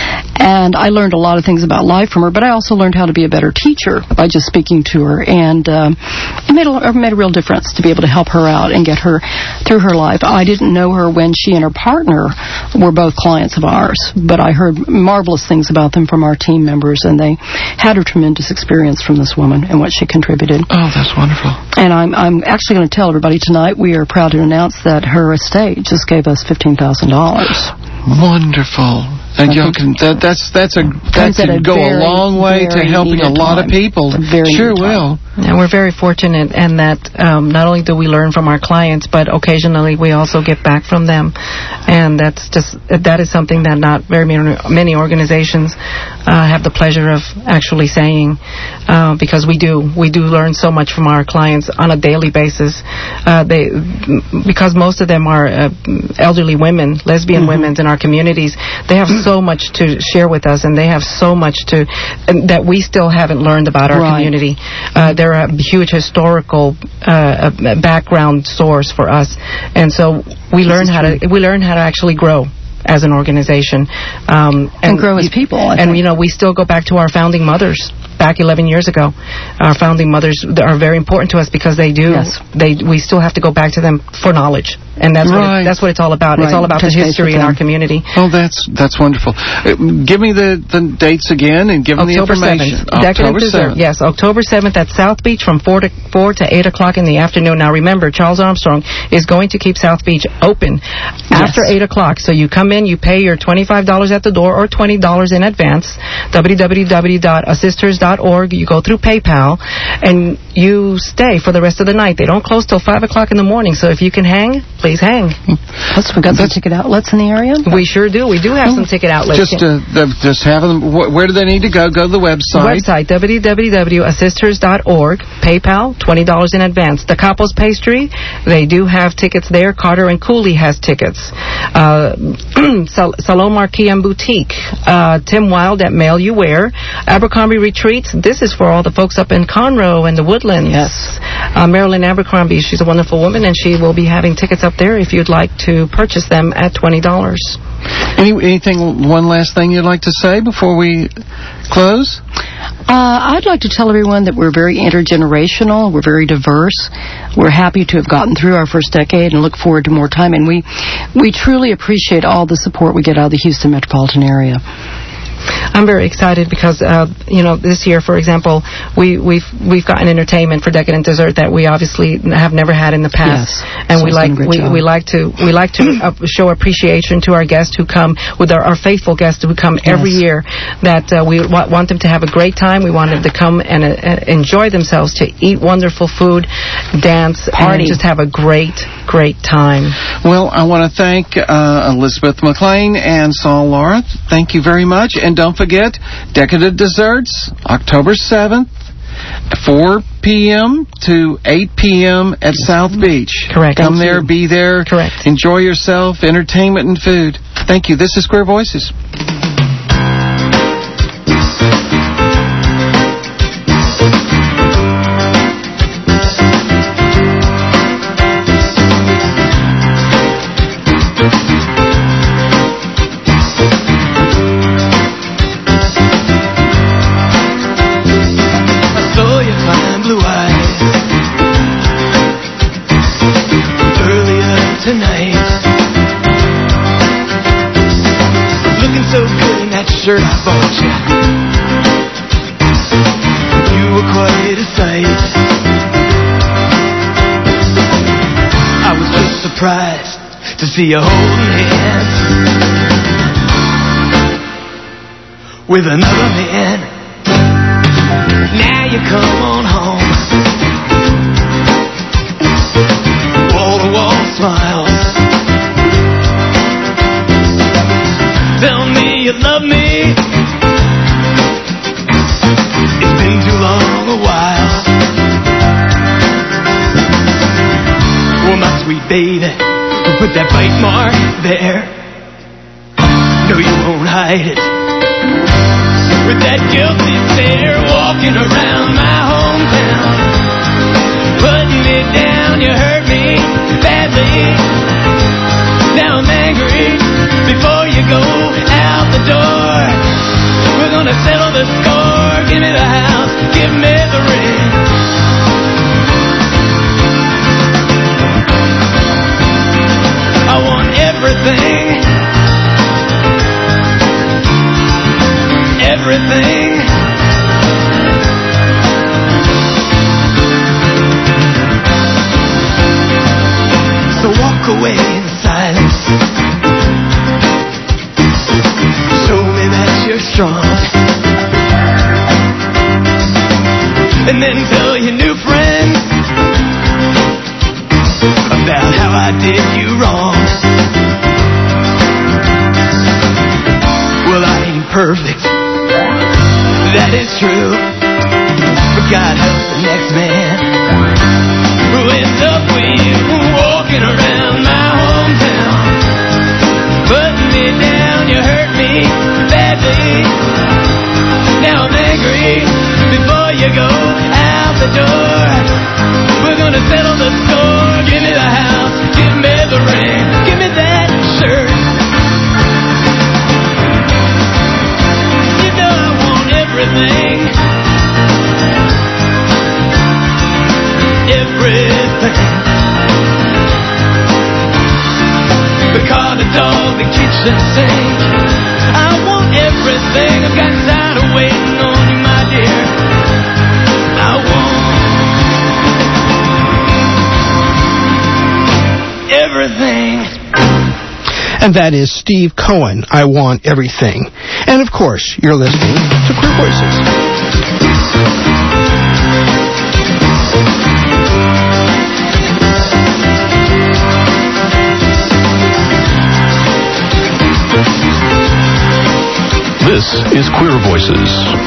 and I learned a lot of things about life from her, but I also learned how to be a better teacher by just speaking to her, and um, it made a, it made a real difference to be able to help her out and get her through her life. I didn't know her when she and her partner were both clients of ours, but I heard marvelous things about them from our team members, and they had a tremendous experience from this woman and what she contributed. Oh, that's wonderful. And I'm I'm actually going to tell everybody tonight we are proud to announce that her estate just gave us fifteen thousand dollars. Wonderful. And y'all can, that, that's, that's a, that Comes at can a go a very, long way to very helping a needed lot of time. people. A very Sure needed will. And we're very fortunate in that um, not only do we learn from our clients, but occasionally we also get back from them. And that's just, that is something that not very many, many organizations uh, have the pleasure of actually saying, uh, because we do. We do learn so much from our clients on a daily basis. Uh, they, because most of them are uh, elderly women, lesbian Mm-hmm. women in our communities, they have so much to share with us, and they have so much to, and that we still haven't learned about our Right. community. Uh, they're a huge historical uh, uh, background source for us, and so we learn how to we learn how to actually grow as an organization, um, And grow as people, I and think. you know, we still go back to our founding mothers back eleven years ago. Our founding mothers are very important to us because they do. Yes. They we still have to go back to them for knowledge. And that's Right. what it, that's what it's all about. Right. It's all about the Touch base history with in our them. community. Oh, that's that's wonderful. Uh, give me the, the dates again and give them October the information. seventh. Decadent Dessert. Yes, October seventh at South Beach from four to four to eight o'clock in the afternoon. Now remember, Charles Armstrong is going to keep South Beach open after eight o'clock. So you come in, you pay your twenty-five dollars at the door or twenty dollars in advance. w w w dot assisters dot org. You go through PayPal and you stay for the rest of the night. They don't close till five o'clock in the morning. So if you can hang, please hang. Plus, we got some ticket outlets in the area. We sure do. We do have some ticket outlets. Just uh, the, just have them. Wh- where do they need to go? Go to the website. Website, w w w dot assisters dot org. PayPal, twenty dollars in advance. The Capos Pastry, they do have tickets there. Carter and Cooley has tickets. Uh, Sal- Salon Marquis and Boutique. Uh, Tim Wilde at Mail You Wear. Abercrombie Retreats. This is for all the folks up in Conroe and the Woodlands. Yes. Uh, Marilyn Abercrombie, she's a wonderful woman, and she will be having tickets up there if you'd like to purchase them at twenty dollars. Any, anything, one last thing you'd like to say before we close? Uh, I'd like to tell everyone that we're very intergenerational. We're very diverse. We're happy to have gotten through our first decade and look forward to more time. And we, we truly appreciate all the support we get out of the Houston metropolitan area. I'm very excited because, uh, you know, this year, for example, we, we've we've gotten entertainment for Decadent Dessert that we obviously have never had in the past, yes. and So we it's like done a great we, job. we like to we like to uh, show appreciation to our guests who come with our, our faithful guests who come every Yes. year. That uh, we wa- want them to have a great time. We want them to come and uh, enjoy themselves, to eat wonderful food, dance, Party. and just have a great great time. Well, I want to thank uh, Elizabeth McLean and Saul Laura. Thank you very much. And don't forget, Decadent Desserts, October seventh, four p.m. to eight p.m. at South Beach. Correct. Come Thank there, you. be there. Correct. Enjoy yourself, entertainment and food. Thank you. This is Square Voices. saw your fine blue eyes earlier tonight. Looking so good in that shirt I bought you. You were quite a sight. I was just surprised to see you holding hands with another man. Now you come on home, wall-to-wall smiles. Tell me you love me. It's been too long a while. Well, my sweet baby, put that bite mark there. No, you won't hide it. With that guilty stare, walking around my hometown, putting it down, you hurt me badly. Now I'm angry. Before you go out the door, we're gonna settle the score. Give me the house, give me the ring. I want everything. Everything. So walk away in silence. Show me that you're strong. And then tell your new friends about how I did you wrong. Well, I ain't perfect. That is true, but God help the next man who ends up with you, walking around my hometown, putting me down. You hurt me badly. Now I'm angry. Before you go out the door, we're gonna settle the score. Give me the house, give me the ring, give me that shirt. Everything, everything. everything. I've got tired of waiting on you, my dear. I want everything. And that is Steve Cohen, I Want Everything. And of course, you're listening to Queer Voices. This is Queer Voices.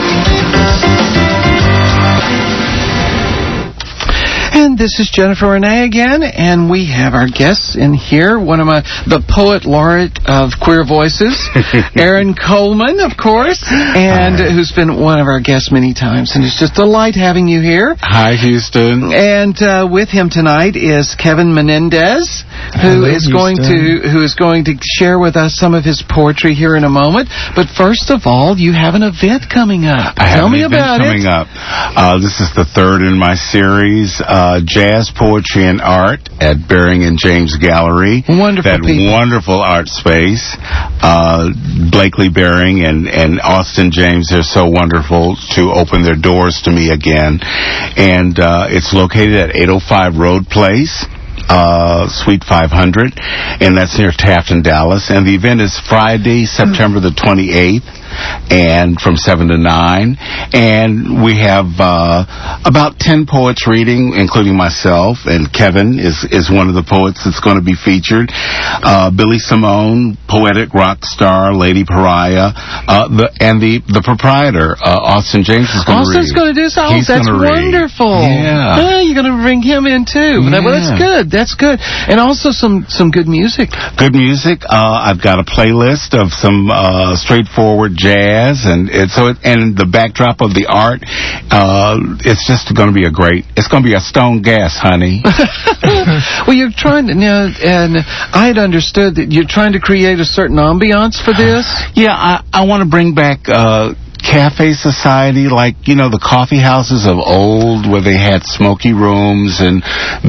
And this is Jennifer Renee again, and we have our guests in here. One of my, the poet laureate of Queer Voices, Aaron Coleman, of course, and uh, who's been one of our guests many times. And it's just a delight having you here. Hi, Houston. And uh, with him tonight is Kevin Menendez, who Hello, is going Houston. to who is going to share with us some of his poetry here in a moment. But first of all, you have an event coming up. I Tell have me an event about coming it. up. Uh, this is the third in my series, uh, Jazz, Poetry, and Art at Bering and James Gallery. Wonderful That people. wonderful art space. Uh, Blakely Bering and, and Austin James, they're so wonderful to open their doors to me again. And uh, it's located at eight oh five Road Place. Uh, Suite five hundred, and that's near Tafton, Dallas. And the event is Friday, September the twenty-eighth, and from seven to nine. And we have uh, about ten poets reading, including myself, and Kevin is, is one of the poets that's going to be featured. Uh, Billy Simone, poetic rock star, Lady Pariah, uh, the, and the, the proprietor, uh, Austin James, is going to read. Austin's going to do something. He's That's gonna read. wonderful. Yeah. Ah, you're going to bring him in too. That- Well, that's Yeah. good. That's good. And also some, some good music. Good music. Uh, I've got a playlist of some uh, straightforward jazz, and it's so it, and the backdrop of the art. Uh, it's just going to be a great. It's going to be a stone gas, honey. Well, you're trying to now, and I had understood that you're trying to create a certain ambiance for this. Yeah, I, I want to bring back uh, cafe society, like, you know, the coffee houses of old where they had smoky rooms and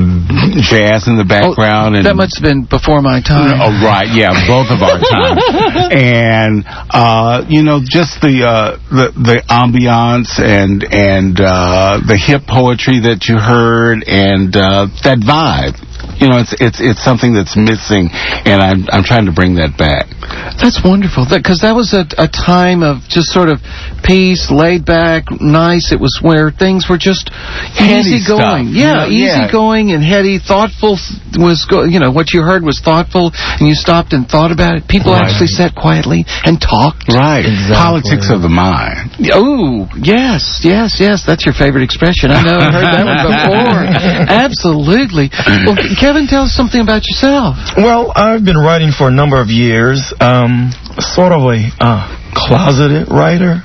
jazz in the background. Oh, and that must have been before my time. Oh, right, yeah, both of our time. And, uh, you know, just the, uh, the, the ambiance and, and, uh, the hip poetry that you heard and, uh, that vibe. You know, it's, it's, it's something that's missing, and I'm, I'm trying to bring that back. That's wonderful. Because that, that was a, a time of just sort of peace, laid back, nice. It was where things were just Heady easy going. stuff. Yeah, Yeah, easy yeah. going and heady. Thoughtful was, go, you know, what you heard was thoughtful, and you stopped and thought about it. People Right. actually sat quietly and talked. Right. Politics of the mind. Oh, yes, yes, yes. That's your favorite expression. I know. I heard that one before. Absolutely. Well, Kevin, tell us something about yourself. Well, I've been writing for a number of years. Um, sort of a uh, closeted writer.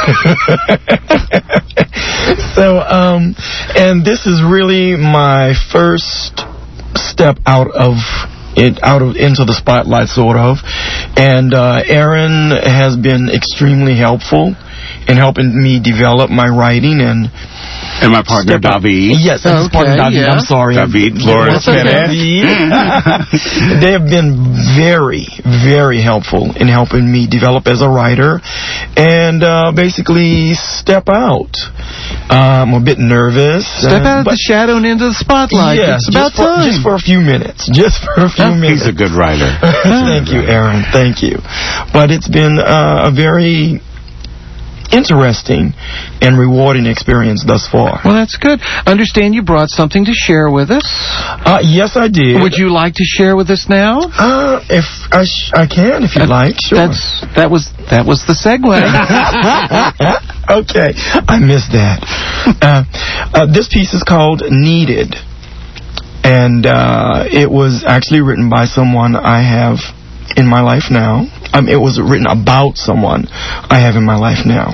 so, um, and this is really my first step out of it, out of into the spotlight, sort of. And uh, Aaron has been extremely helpful in helping me develop my writing and. And my partner, David. Yes, and his partner, David. yeah. I'm sorry. David Flores Perez. They have been very, very helpful in helping me develop as a writer and uh, basically step out. Uh, I'm a bit nervous. Step uh, out of the shadow and into the spotlight. Yes, It's about just for, time. just for a few minutes. Just for a few minutes. He's a good writer. Thank you, Aaron. Thank you. But it's been uh, a very interesting and rewarding experience thus far. Well, that's good. Understand you brought something to share with us. Uh, yes, I did. Would you like to share with us now? Uh, if I, sh- I can, if you Uh, like. Sure. That's that was that was the segue. Okay, I missed that. Uh, uh, this piece is called Needed, and uh, it was actually written by someone I have in my life now. Um, it was written about someone I have in my life now.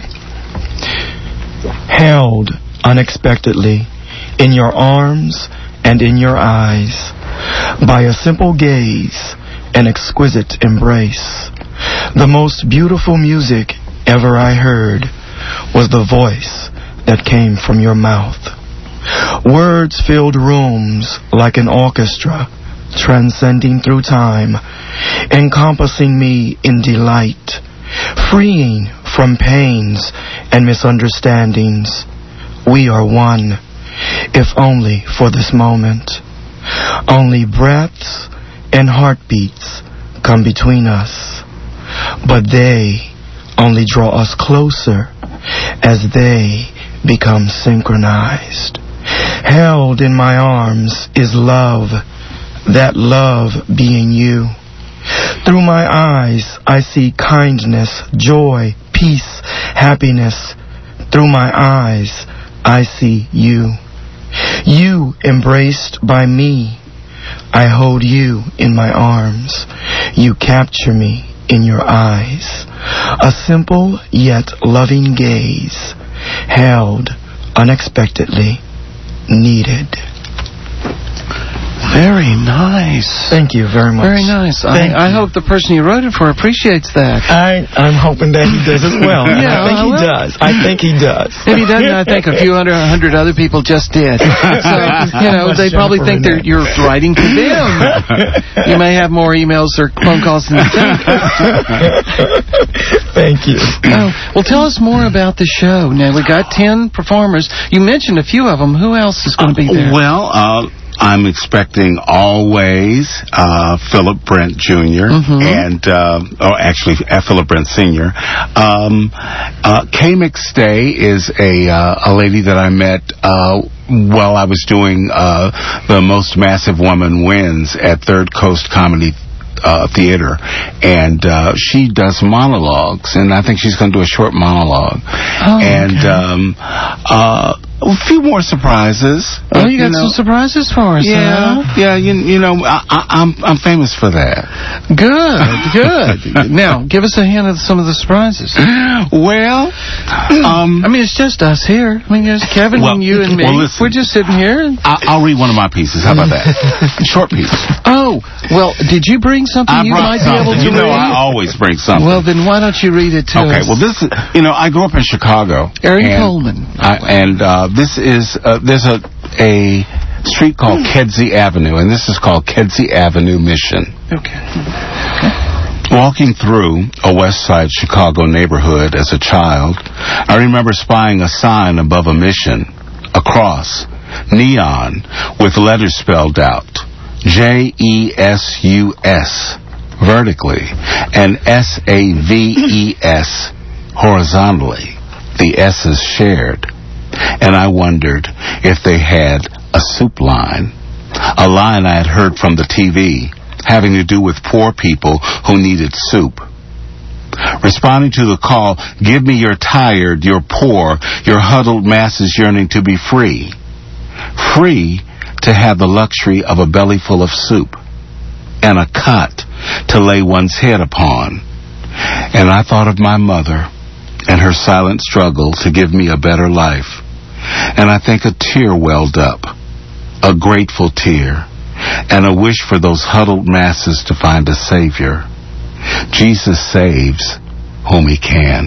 Held unexpectedly in your arms and in your eyes, by a simple gaze, an exquisite embrace. The most beautiful music ever I heard was the voice that came from your mouth. Words filled rooms like an orchestra, transcending through time, encompassing me in delight, freeing from pains and misunderstandings. We are one, if only for this moment. Only breaths and heartbeats come between us, but they only draw us closer as they become synchronized. Held in my arms is love, that love being you. Through my eyes I see kindness, joy, peace, happiness. Through my eyes I see you. You embraced by me. I hold you in my arms. You capture me in your eyes. A simple yet loving gaze, held unexpectedly, needed. Very nice. Thank you very much. Very nice. I, I hope the person you wrote it for appreciates that. I, I'm hoping that he does as well. Yeah, I think he well, does. I think he does. If he doesn't, I think a few hundred, a hundred other people just did. So, you know, they probably think that you're writing to them. You may have more emails or phone calls than you think. Thank you. Oh, well, tell us more about the show. Now, we got ten performers. You mentioned a few of them. Who else is going to be there? Well, uh... I'm expecting always uh, Philip Brent Junior Mm-hmm. and, uh, or actually uh, Philip Brent Senior Um, uh, Kay McStay is a uh, a lady that I met uh, while I was doing uh, the Most Massive Woman Wins at Third Coast Comedy Uh, theater, and uh, she does monologues, and I think she's going to do a short monologue. Oh, and okay. um, uh, a few more surprises. Oh, you got you know, some surprises for us, yeah, huh? yeah. You, you know, I, I, I'm I'm famous for that. Good, good. Now, give us a hint of some of the surprises. Well, um, I mean, it's just us here. I mean, there's Kevin well, and you and me. Well, listen, we're just sitting here. I, I'll read one of my pieces. How about that? Short piece. Oh, well, did you bring something I you brought might be able something. to You know, read? I always bring something. Well, then why don't you read it to okay, us? well, this is, you know, I grew up in Chicago. Aaron and Coleman. I, and uh, this is, uh, there's a, a street called Kedzie Avenue, and this is called Kedzie Avenue Mission. Okay. Walking through a West Side Chicago neighborhood as a child, I remember spying a sign above a mission, a cross, neon, with letters spelled out. J E S U S vertically and S A V E S horizontally. The S's shared. And I wondered if they had a soup line, a line I had heard from the T V having to do with poor people who needed soup. Responding to the call, give me your tired, your poor, your huddled masses yearning to be free. Free to have the luxury of a belly full of soup and a cot to lay one's head upon. And I thought of my mother and her silent struggle to give me a better life. And I think a tear welled up, a grateful tear, and a wish for those huddled masses to find a savior. Jesus saves whom he can.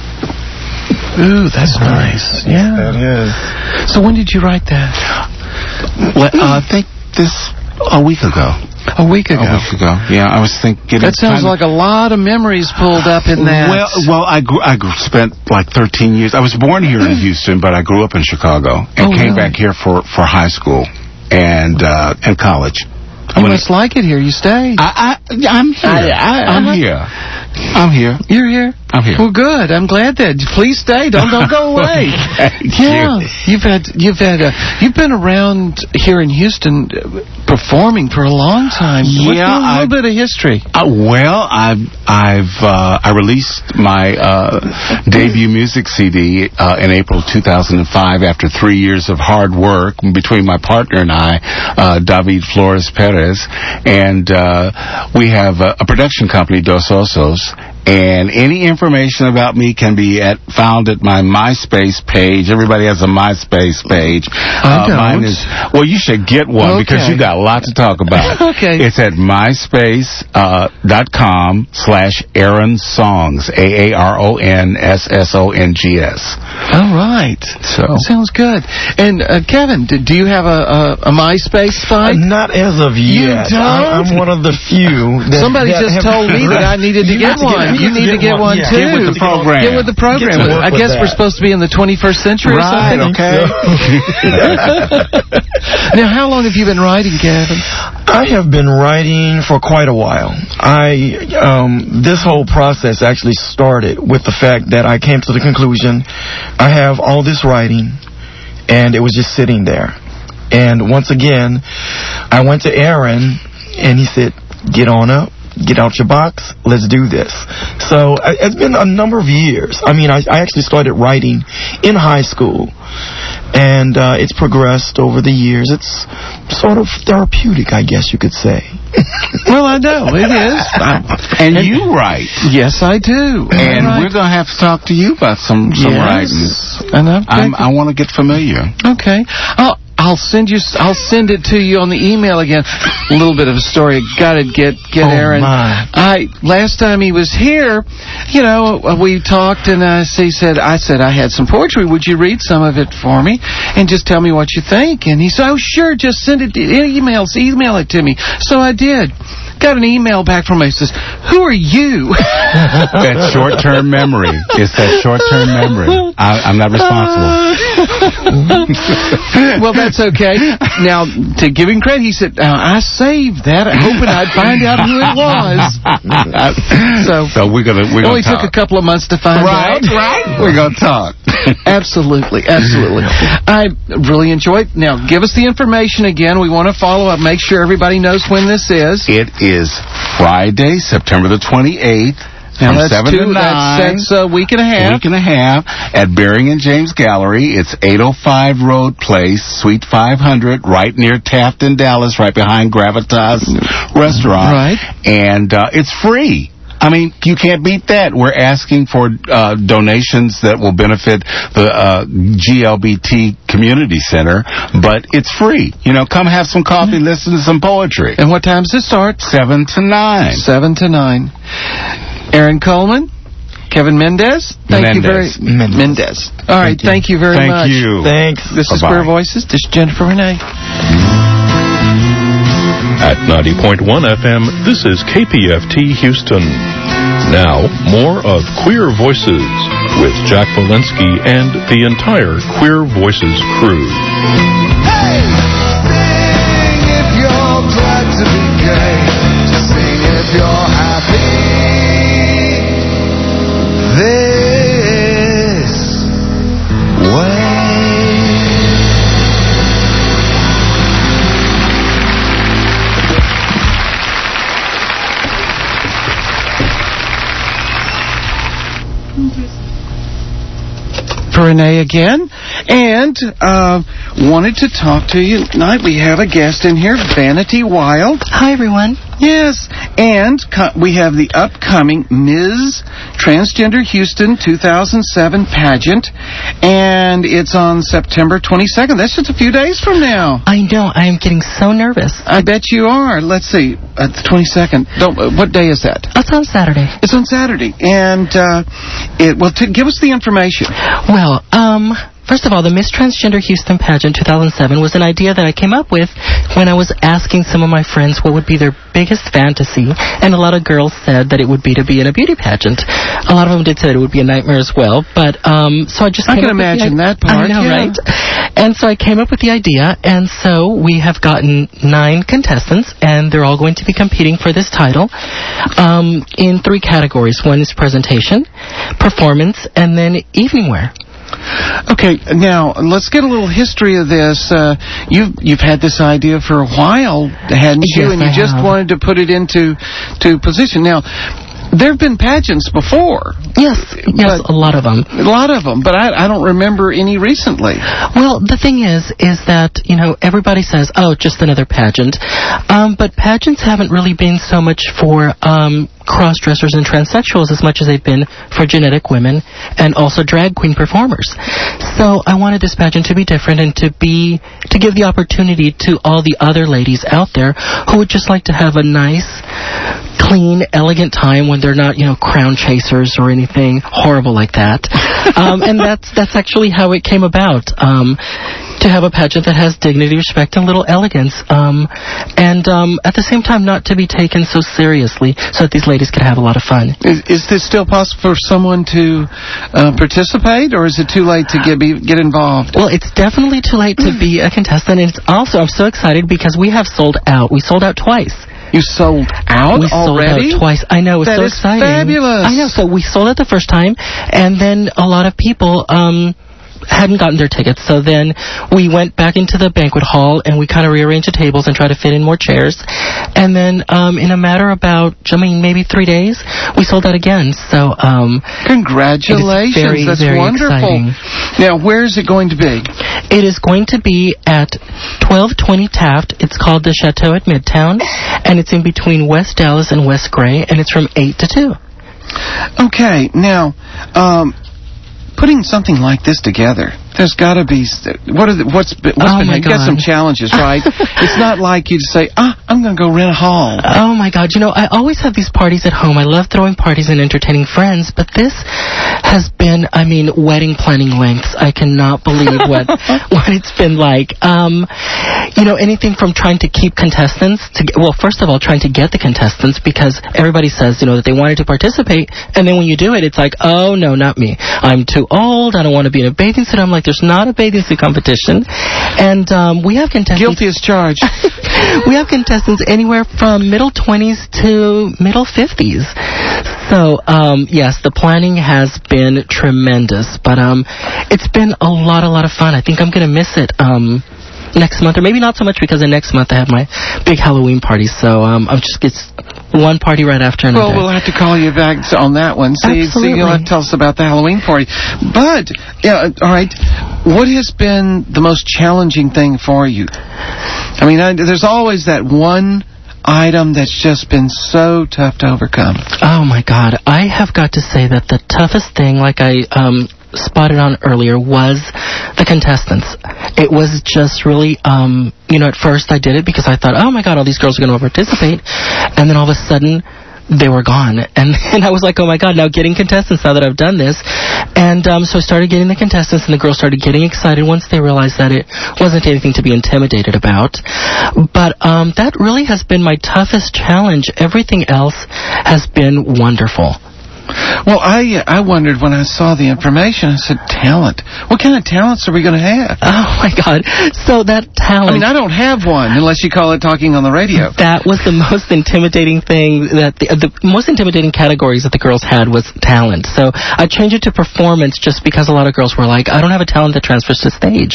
Ooh, that's nice. Yeah. That is. So when did you write that? Well, uh, I think this a week ago. A week ago. A week ago. Yeah, I was thinking. That sounds like a lot of memories pulled up in that. Well, well, I grew, I grew, spent like thirteen years. I was born here in Houston, but I grew up in Chicago and Oh, came really? back here for, for high school and uh, and college. You must like it here. You stayed. I, I I'm here. I, I, I'm I, here. I'm here. You're here? I'm here. Well, good. I'm glad that. Please stay. Don't don't go away. Thank yeah, you. you've had you've had uh, you've been around here in Houston uh, performing for a long time. Let's Yeah, do a little I- bit of history. Uh, well, I've I've uh, I released my uh, debut music C D uh, in April two thousand five after three years of hard work between my partner and I, uh, David Flores Perez, and uh, we have a, a production company, Dos Osos. And any information about me can be at found at my MySpace page. Everybody has a MySpace page. I uh, don't. Mine is well. You should get one Okay. because you got a lot to talk about. Okay. It's at myspace uh, dot com slash Aaron Songs. A A R O N S S O N G S. All right. So Sounds good. And uh, Kevin, do, do you have a, a, a MySpace site? Not as of You yet. don't? I, I'm one of the few. That, Somebody that just have- told me that I needed to You get need one. You need to get one, yeah. too. Get with the program. Get with the program. Get to work I with guess that. we're supposed to be in the twenty-first century or Right, something. okay. Now, how long have you been writing, Gavin? I have been writing for quite a while. I um, this whole process actually started with the fact that I came to the conclusion I have all this writing, and it was just sitting there. And once again, I went to Aaron, and he said, "Get on up. Get out your box. Let's do this." So I, it's been a number of years. I mean, I, I actually started writing in high school, and uh, it's progressed over the years. It's sort of therapeutic, I guess you could say. Well, I know it is. And, and you write. Yes, I do. And I we're going to have to talk to you about some, some yes. writings. And I'm, I'm, I want to get familiar. Okay. I'll, I'll send you. I'll send it to you on the email again. A little bit of a story. Got to get get Oh, Aaron. my. I last time he was here, you know, we talked, and uh, he said, I said I had some poetry. Would you read some of it for me and just tell me what you think? And he said, "Oh, sure. Just send it. Emails. Email it to me." So I did. Got an email back from him. He says, "Who are you?" That short-term memory. It's that short-term memory. I, I'm not responsible. Well, that's okay. Now, to give him credit, he said, uh, I saved that, hoping I'd find out who it was. So, so we're going to we're it gonna only talk. took a couple of months to find Right, out. right. We're going to talk. Absolutely, absolutely. I really enjoyed. Now, give us the information again. We want to follow up, make sure everybody knows when this is. It is Friday, September the twenty-eighth. Now, From that's seven two, to nine. That's, that's a week and a half. A week and a half at Baring and James Gallery. It's eight oh five Road Place, Suite five hundred, right near Taft in Dallas, right behind Gravitas Restaurant. Right. And uh, it's free. I mean, you can't beat that. We're asking for uh, donations that will benefit the uh, G L B T Community Center, but it's free. You know, come have some coffee, listen to some poetry. And what time does it start? Seven to nine. Seven to nine. Aaron Coleman, Kevin Mendez. Thank Mendez. you very Mendez. Mendez. All right, thank you, thank you very Thank much. you. Thanks. This is Bye-bye. Queer Voices. This is Jennifer Renee. At ninety point one F M, this is K P F T Houston. Now, more of Queer Voices with Jack Valensky and the entire Queer Voices crew. Hey! Sing if you're glad to be gay. Sing if you're happy. This way. For Renee again, and uh, wanted to talk to you tonight. We have a guest in here, Vanity Wild. Hi, everyone. Yes, and co- we have the upcoming Miz Transgender Houston two thousand seven pageant, and it's on September twenty-second. That's just a few days from now. I know. I'm getting so nervous. I bet you are. Let's see, at the twenty-second. Don't, uh, what day is that? It's on Saturday. It's on Saturday, and uh, it well. To give us the information. Well, um, first of all, the Miss Transgender Houston pageant two thousand seven was an idea that I came up with when I was asking some of my friends what would be their biggest fantasy, and a lot of girls said that it would be to be in a beauty pageant. A lot of them did say it would be a nightmare as well, but um, so I just I came can up with imagine the, that part. I know, yeah. right? And so I came up with the idea, and so we have gotten nine contestants, and they're all going to be competing for this title um, in three categories. One is presentation, performance, and then evening wear. Okay, now let's get a little history of this. Uh, you've you've had this idea for a while, hadn't you? Yes, and you I just have. wanted to put it into to position. Now, there have been pageants before. Yes, yes, a lot of them. A lot of them, but I, I don't remember any recently. Well, the thing is, is that, you know, everybody says, oh, just another pageant. Um, but pageants haven't really been so much for um, cross-dressers and transsexuals as much as they've been for genetic women and also drag queen performers. So I wanted this pageant to be different and to be, to give the opportunity to all the other ladies out there who would just like to have a nice, clean, elegant time when they're not, you know, crown chasers or anything horrible like that. Um, and that's that's actually how it came about. Um, to have a pageant that has dignity, respect, and a little elegance, um, and um, at the same time not to be taken so seriously, so that these ladies could have a lot of fun. Is, is this still possible for someone to uh, participate, or is it too late to get be, get involved? Well, it's definitely too late to be a contestant, and it's also, I'm so excited because we have sold out. We sold out twice. You sold out we already? We sold out twice. I know, it's that so is exciting. Fabulous. I know, so we sold out the first time, and then a lot of people... Um, hadn't gotten their tickets, so then we went back into the banquet hall and we kind of rearranged the tables and tried to fit in more chairs, and then um, in a matter of about, I mean, maybe three days, we sold out again. So um, congratulations, very, that's very wonderful. Exciting. Now, where is it going to be? It is going to be at twelve twenty Taft. It's called the Chateau at Midtown, and it's in between West Dallas and West Gray, and it's from eight to two. Okay, now, um, putting something like this together, there's got to be what are the, what's been, what's oh been my you've got God. some challenges, right? It's not like you just say, ah, I'm going to go rent a hall. Oh my God! You know, I always have these parties at home. I love throwing parties and entertaining friends, but this has been, I mean, wedding planning lengths. I cannot believe what what it's been like. Um, you know, anything from trying to keep contestants to get, well, first of all, trying to get the contestants, because everybody says, you know, that they wanted to participate, and then when you do it, it's like, oh no, not me. I'm too old. I don't want to be in a bathing suit. I'm like, there's not a bathing suit competition. And um, we have contestants... Guilty as charged. We have contestants anywhere from middle twenties to middle fifties. So, um, yes, the planning has been tremendous. But um, it's been a lot, a lot of fun. I think I'm going to miss it um, next month. Or maybe not so much, because the next month I have my big Halloween party. So um, I'm just... It's, one party right after another. Well, we'll have to call you back on that one. See, Absolutely. see, you'll have to tell us about the Halloween party. But, yeah, all right, what has been the most challenging thing for you? I mean, I, there's always that one item that's just been so tough to overcome. Oh, my God. I have got to say that the toughest thing, like I um, spotted on earlier, was the contestants. It was just really, um, you know, at first I did it because I thought, oh my God, all these girls are going to participate. And then all of a sudden, they were gone. And then I was like, oh my God, now getting contestants now that I've done this. And um, so I started getting the contestants, and the girls started getting excited once they realized that it wasn't anything to be intimidated about. But um, that really has been my toughest challenge. Everything else has been wonderful. Well, I I wondered when I saw the information, I said, talent. What kind of talents are we going to have? Oh, my God. So that talent... I mean, I don't have one, unless you call it talking on the radio. That was the most intimidating thing, that the, the most intimidating categories that the girls had was talent. So I changed it to performance just because a lot of girls were like, I don't have a talent that transfers to stage.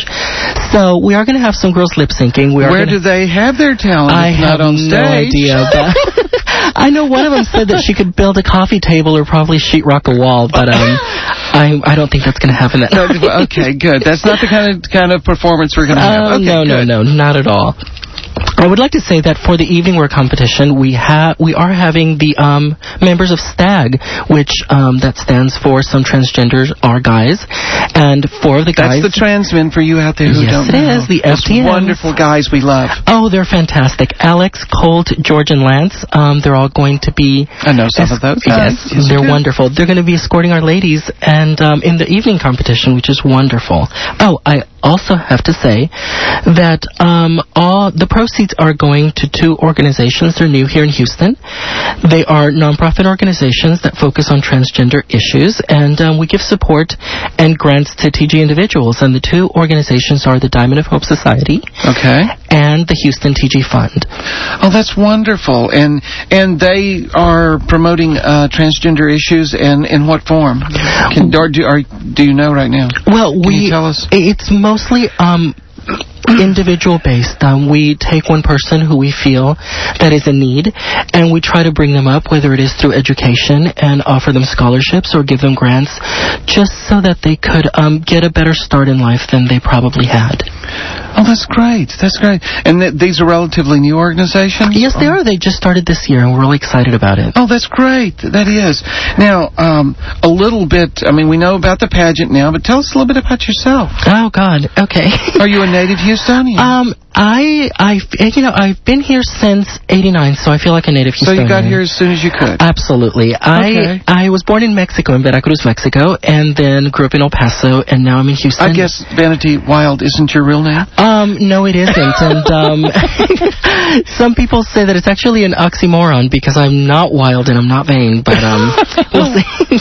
So we are going to have some girls lip-syncing. We are Where gonna... do they have their talent I if not have on no stage? idea. But I know one of them said that she could build a coffee table or probably sheetrock a wall, but um, I I don't think that's going to happen. That no, okay, good. That's not the kind of kind of performance we're going to have. Uh, Okay, no, good. no, no, not at all. I would like to say that for the evening wear competition, we have we are having the um, members of STAG, which um, that stands for Some Transgenders Are Guys, and four of the guys. That's the trans men for you out there who yes, don't it know. is the Those F T Ms. wonderful guys we love. Oh, they're fantastic. Alex, Colt, George, and Lance. Um, they're all going to be. I know some of those guys. Yes, Yes, they're you do. wonderful. They're going to be escorting our ladies and um, in the evening competition, which is wonderful. Oh, I also have to say that um, all the proceeds are going to two organizations. They're new here in Houston. They are nonprofit organizations that focus on transgender issues, and um, we give support and grants to T G individuals. And the two organizations are the Diamond of Hope Society, okay, and the Houston T G Fund. Oh, that's wonderful. And and they are promoting uh, transgender issues, and in what form? Can, or do, are, do you know right now? Well, Can we you tell us? It's mostly um individual based. Um, we take one person who we feel that is in need, and we try to bring them up, whether it is through education and offer them scholarships or give them grants, just so that they could um, get a better start in life than they probably had. Oh, that's great. That's great. And th- these are relatively new organizations? Yes, they are. They just started this year, and we're really excited about it. Oh, that's great. That is. Now, um, a little bit, I mean, we know about the pageant now, but tell us a little bit about yourself. Oh, God. Okay. Are you a native Houstonian? Um, I, I, you know, I've been here since eighty-nine, so I feel like a native So Houstonian. you got here as soon as you could? Absolutely. Okay. I I was born in Mexico, in Veracruz, Mexico, and then grew up in El Paso, and now I'm in Houston. I guess Vanity Wild isn't your real name? Um, no, it isn't. And um, some people say that it's actually an oxymoron because I'm not wild and I'm not vain, but um, we'll see.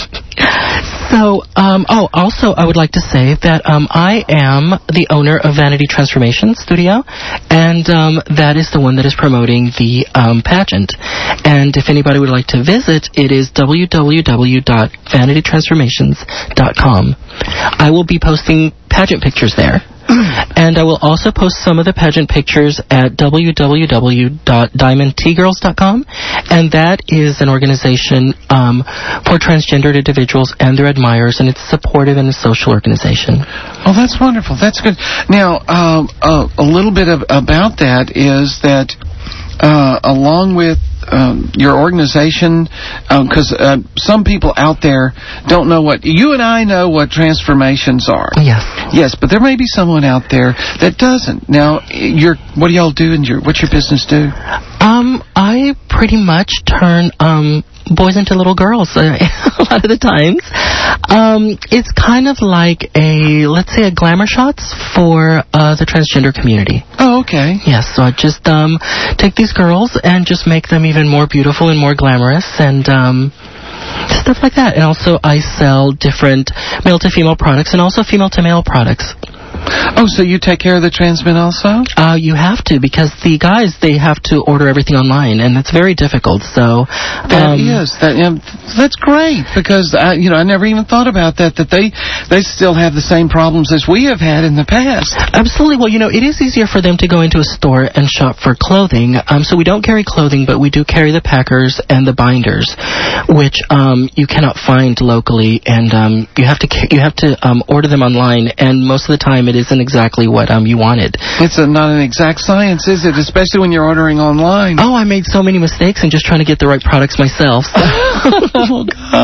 So, um, oh, also, I would like to say that um, I am the owner of Vanity Transformation Studio, and um, that is the one that is promoting the um, pageant. And if anybody would like to visit, it is w w w dot vanity transformations dot com. I will be posting pageant pictures there. And I will also post some of the pageant pictures at w w w dot diamond t girls dot com, and that is an organization um, for transgendered individuals and their admirers, and it's supportive and a social organization. Oh, that's wonderful. That's good. Now, um, uh, a little bit of, about that is that uh, along with um, your organization, because um, uh, some people out there don't know what, you and I know what transformations are. Yes. Yes, but there may be someone out there that doesn't. Now, you're, what do y'all do in your, what's your business do? Um, I pretty much turn um boys into little girls uh, a lot of the times. Um, it's kind of like a, let's say, a glamour shots for uh, the transgender community. Oh, okay. Yes, so I just um take these girls and just make them even more beautiful and more glamorous and um stuff like that. And also I sell different male to female products and also female to male products. Oh, so you take care of the trans men also? Uh, you have to, because the guys, they have to order everything online, and it's very difficult, so... That um, is. That, you know, that's great, because, I, you know, I never even thought about that, that they they still have the same problems as we have had in the past. Absolutely. Well, you know, it is easier for them to go into a store and shop for clothing, um, so we don't carry clothing, but we do carry the packers and the binders, which um, you cannot find locally, and um, you have to you have to um, order them online, and most of the time it isn't exactly what um, you wanted. It's a, not an exact science, is it? Especially when you're ordering online. Oh, I made so many mistakes in just trying to get the right products myself. So. Oh,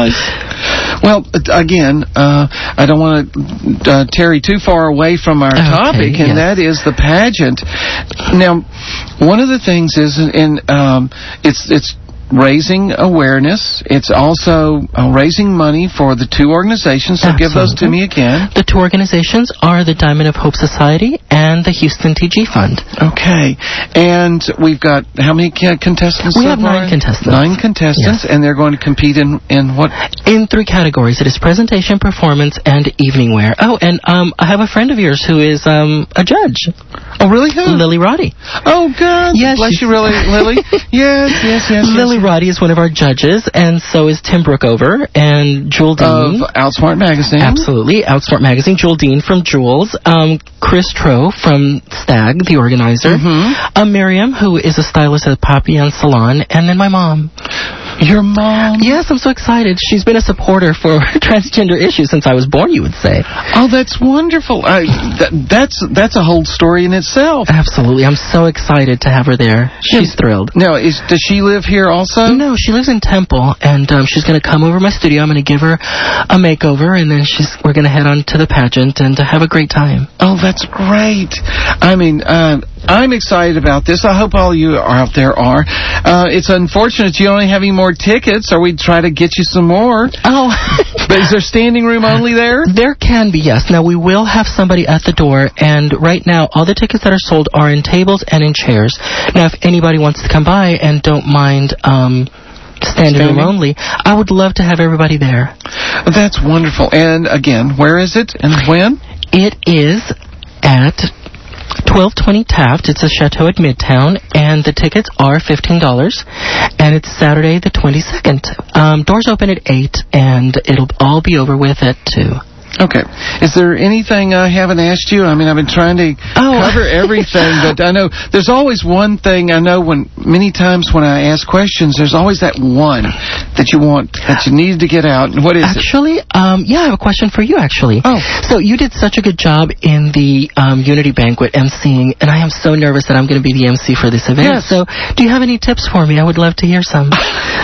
gosh. Well, again, uh, I don't want to uh, tarry too far away from our okay, topic, and yes. that is the pageant. Now, one of the things is, in um, it's it's raising awareness. It's also uh, raising money for the two organizations. So Absolutely. give those to me again. The two organizations are the Diamond of Hope Society and the Houston T G Fund. Okay. And we've got how many contestants? We so have far? nine contestants. Nine contestants, yes. And they're going to compete in, in what? In three categories. It is presentation, performance, and evening wear. Oh, and um, I have a friend of yours who is um, a judge. Oh, really? Who? Lily Roddy. Oh, God. Yes. Bless you, really, Lily. Yes, yes, yes. Lily yes. Roddy is one of our judges, and so is Tim Brookover and Jewel Dean. Of Outsmart Magazine. Absolutely. Outsmart Magazine. Jewel Dean from Jewels. Um, Chris Troe from Stag, the organizer. Mm-hmm. Uh, Miriam, who is a stylist at Papi and Salon. And then my mom. Your mom? Yes, I'm so excited. She's been a supporter for transgender issues since I was born, you would say. Oh, that's wonderful. I, that, that's that's a whole story in itself. Absolutely. I'm so excited to have her there. She's thrilled. Now, is, does she live here also? No, she lives in Temple, and um, she's going to come over to my studio. I'm going to give her a makeover, and then she's we're going to head on to the pageant and to have a great time. Oh, that's great. I mean, uh, I'm excited about this. I hope all you are out there are. Uh, it's unfortunate you don't have any more tickets, or we'd try to get you some more. Oh. But is there standing room only there? There can be, yes. Now, we will have somebody at the door, and right now, all the tickets that are sold are in tables and in chairs. Now, if anybody wants to come by and don't mind um, standing room only, I would love to have everybody there. That's wonderful. And, again, where is it and when? It is at twelve twenty Taft. It's a Chateau at Midtown, and the tickets are fifteen dollars, and it's Saturday the twenty-second. Um, doors open at eight, and it'll all be over with at two. Okay. Is there anything I haven't asked you? I mean, I've been trying to oh. cover everything, but I know there's always one thing. I know when many times when I ask questions, there's always that one that you want, that you need to get out. What is actually, it? Um, yeah, I have a question for you, actually. Oh. So you did such a good job in the um, Unity Banquet emceeing, and I am so nervous that I'm going to be the M C for this event. Yes. So do you have any tips for me? I would love to hear some.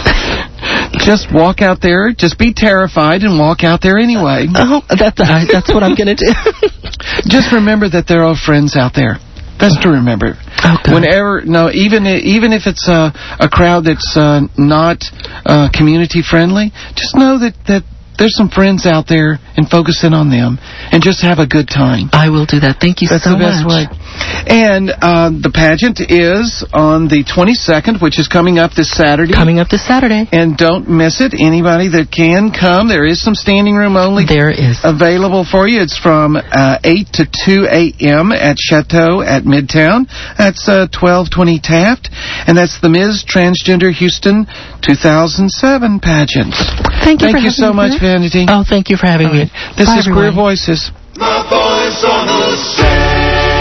Just walk out there. Just be terrified and walk out there anyway. Oh, that's, uh, that's what I'm going to do. Just remember that there are friends out there. Best to remember. Okay. Whenever, no, even even if it's a, a crowd that's uh, not uh, community friendly, just know that, that there's some friends out there and focus in on them and just have a good time. I will do that. Thank you That's so the best much. way. And uh, the pageant is on the twenty-second, which is coming up this Saturday. Coming up this Saturday. And don't miss it. Anybody that can come, there is some standing room only there is. available for you. It's from uh, eight to two a.m. at Chateau at Midtown. That's uh, twelve twenty Taft. And that's the Miz Transgender Houston two thousand seven pageant. Thank you Thank for you so having me much, here. Vanity. Oh, thank you for having me. This Bye, is everyone. Queer Voices. My voice on the stage.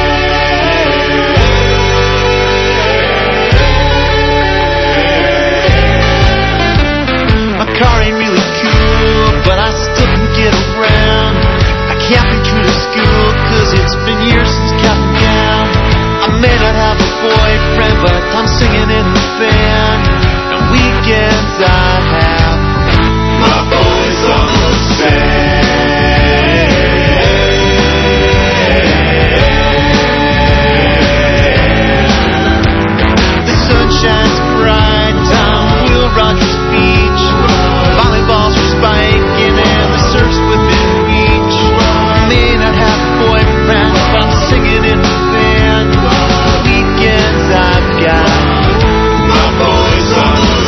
My car ain't really cool, but I still can get around. I can't be true to school, cause it's been years since counting down. I may not have a boyfriend, but I'm singing in the band. And weekends I have my voice on the stage. Shines bright on Will Rogers Beach. Volleyballs are spiking and the surf's within reach. I may not have a boyfriend, but I'm singing in the band. Weekends I've got my voice on the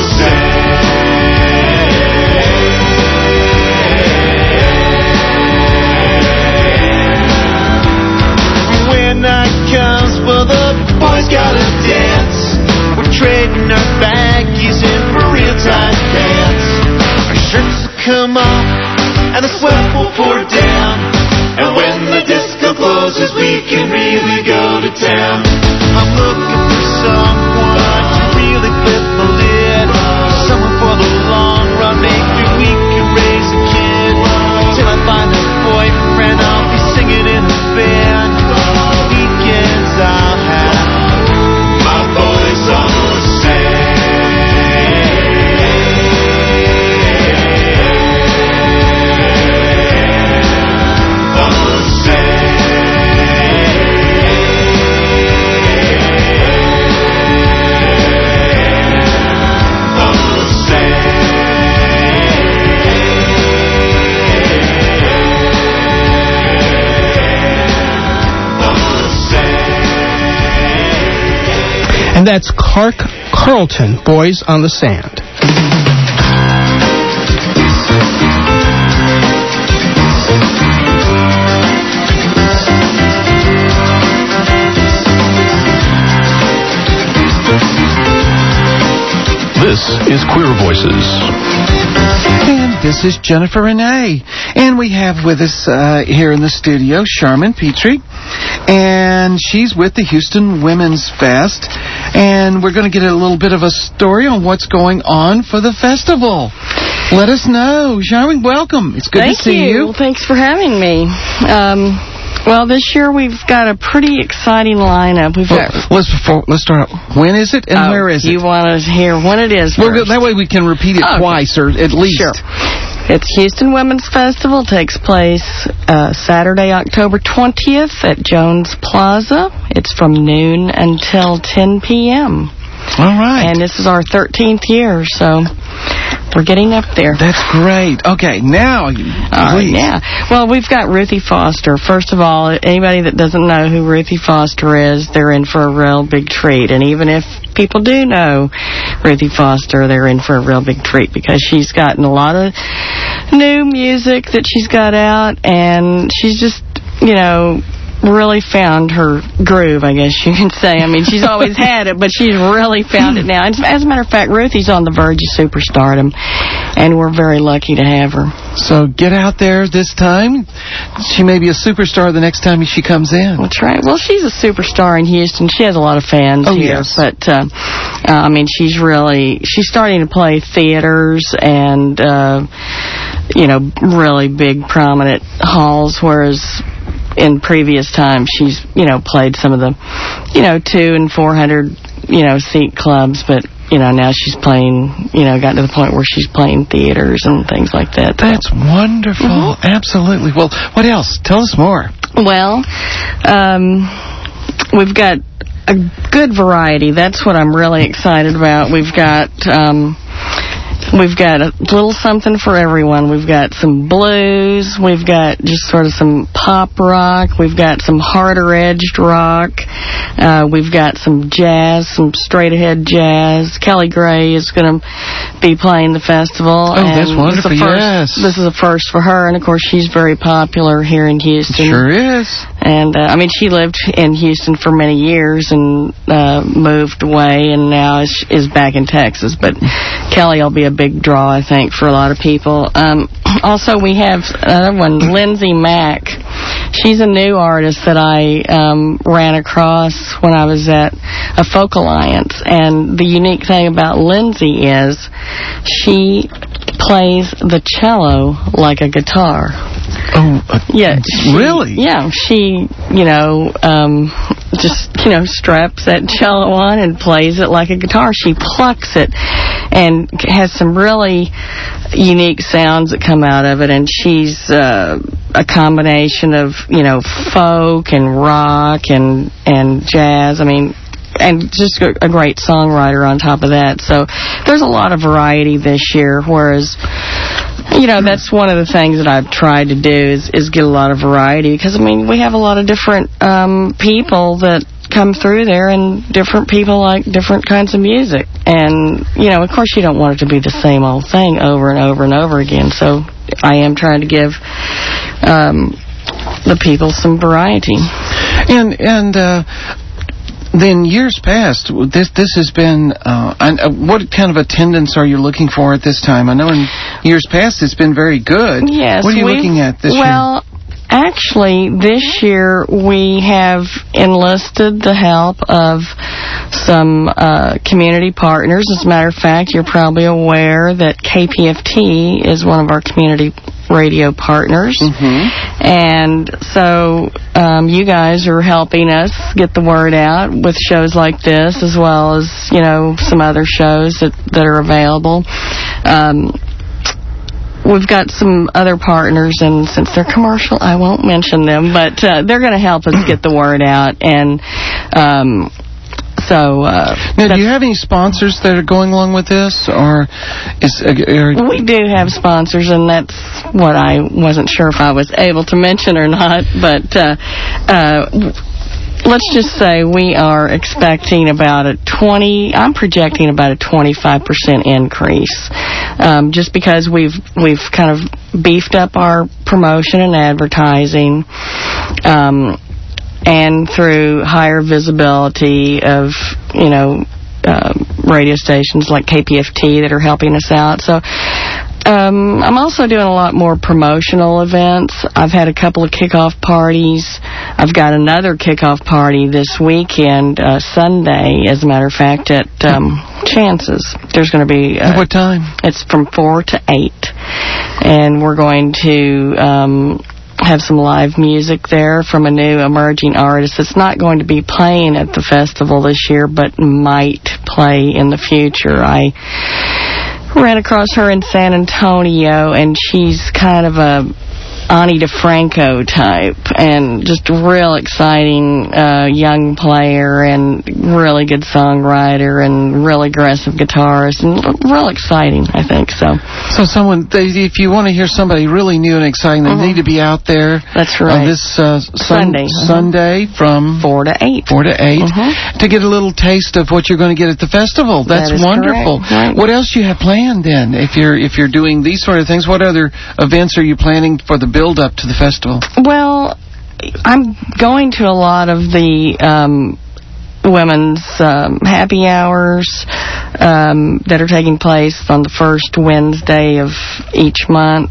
stage. When night comes, well, the boys gotta dance. We're trading our baggies in for real tight pants. Our shirts will come off and the sweat will pour down. And when the disco closes, we can really go to town. I'm looking for someone to really flip the lid. Someone for the long run, maybe we can raise a kid. Till I find a boyfriend, I'll be singing in the band. Weekends I'll have my voice on the stage. On the stage. On the And that's Clark Carlton, Boys on the Sand. This is Queer Voices. And this is Jennifer Renee. And we have with us uh, here in the studio Charmin Petrie. And she's with the Houston Women's Fest. And we're going to get a little bit of a story on what's going on for the festival. Let us know. Charmin, welcome. It's good Thank to see you. you. Thanks for having me. Um, well, this year we've got a pretty exciting lineup. We've Well, got. let's before, let's start out. When is it and Oh, where is you it? want to hear when it is Well, first. that way we can repeat it Okay. twice or at least. Sure. It's Houston Women's Festival. Takes place uh, Saturday, October twentieth at Jones Plaza. It's from noon until ten p.m. All right. And this is our thirteenth year, so we're getting up there. That's great. Okay, now, you, All right, please. yeah. Well, we've got Ruthie Foster. First of all, anybody that doesn't know who Ruthie Foster is, they're in for a real big treat. And even if people do know Ruthie Foster, they're in for a real big treat because she's gotten a lot of new music that she's got out, and she's just, you know, really found her groove, I guess you can say. I mean, she's always had it, but she's really found it now. And as a matter of fact, Ruthie's on the verge of superstardom, and we're very lucky to have her. So get out there this time. She may be a superstar the next time she comes in. That's right. Well, she's a superstar in Houston. She has a lot of fans Oh, here. yes. But, uh, uh, I mean, she's really, she's starting to play theaters and, uh, you know, really big, prominent halls, whereas in previous times she's, you know, played some of the, you know, two and four hundred, you know, seat clubs, but, you know, now she's playing, you know, gotten to the point where she's playing theaters and things like that. That's wonderful. Mm-hmm. Absolutely. Well, what else? Tell us more. Well, um, we've got a good variety. That's what I'm really excited about. We've got um, we've got a little something for everyone. We've got some blues. We've got just sort of some pop rock. We've got some harder-edged rock. Uh, we've got some jazz, some straight-ahead jazz. Kelly Gray is going to be playing the festival. Oh, and that's wonderful, this is, first, yes. this is a first for her, and of course she's very popular here in Houston. Sure is. And, uh, I mean, she lived in Houston for many years and uh, moved away and now is, is back in Texas. But Kelly will be a big draw, I think, for a lot of people. Um, also, we have another one, Lindsay Mack. She's a new artist that I um, ran across when I was at a Folk Alliance. And the unique thing about Lindsay is she plays the cello like a guitar. Oh, uh, yeah, she, really? Yeah, she, you know, um, just, you know, straps that cello on and plays it like a guitar. She plucks it and has some really unique sounds that come out of it, and she's uh, a combination of, you know, folk and rock and, and jazz. I mean, and just a, a great songwriter on top of that. So there's a lot of variety this year, whereas, you know, that's one of the things that I've tried to do is, is get a lot of variety, because, I mean, we have a lot of different um, people that come through there, and different people like different kinds of music. And, you know, of course you don't want it to be the same old thing over and over and over again. So I am trying to give um, the people some variety. And, and, uh... Then years past, this this has been, uh, uh, what kind of attendance are you looking for at this time? I know in years past it's been very good. Yes. What are you looking at this well, year? Well, actually, this year we have enlisted the help of some uh, community partners. As a matter of fact, you're probably aware that K P F T is one of our community radio partners. Mm-hmm. And so um, you guys are helping us get the word out with shows like this, as well as, you know, some other shows that, that are available. Um, we've got some other partners, and since they're commercial, I won't mention them, but uh, they're going to help us get the word out. And um, so... Uh, now, do you have any sponsors that are going along with this, or is... Uh, are... We do have sponsors, and that's what I wasn't sure if I was able to mention or not, but uh, uh, let's just say we are expecting about a twenty, I'm projecting about a twenty-five percent increase, um, just because we've, we've kind of beefed up our promotion and advertising, um, and through higher visibility of, you know, uh, radio stations like K P F T that are helping us out. So um, I'm also doing a lot more promotional events. I've had a couple of kickoff parties. I've got another kickoff party this weekend, uh, Sunday, as a matter of fact, at um, Chances. There's going to be... Uh, at what time? It's from four to eight. And we're going to... Um, have some live music there from a new emerging artist that's not going to be playing at the festival this year, but might play in the future. I ran across her in San Antonio, and she's kind of a Ani DeFranco type, and just a real exciting uh, young player, and really good songwriter, and real aggressive guitarist, and real exciting, I think. So, so someone, they, if you want to hear somebody really new and exciting, they uh-huh. need to be out there. That's right. Uh, this uh, sun- Sunday, Sunday uh-huh. from four to eight. Four to eight uh-huh. to get a little taste of what you're going to get at the festival. That's that is wonderful. Right. What else do you have planned then? If you're if you're doing these sort of things, what other events are you planning for the build up to the festival? Well, I'm going to a lot of the um, women's um, happy hours um, that are taking place on the first Wednesday of each month.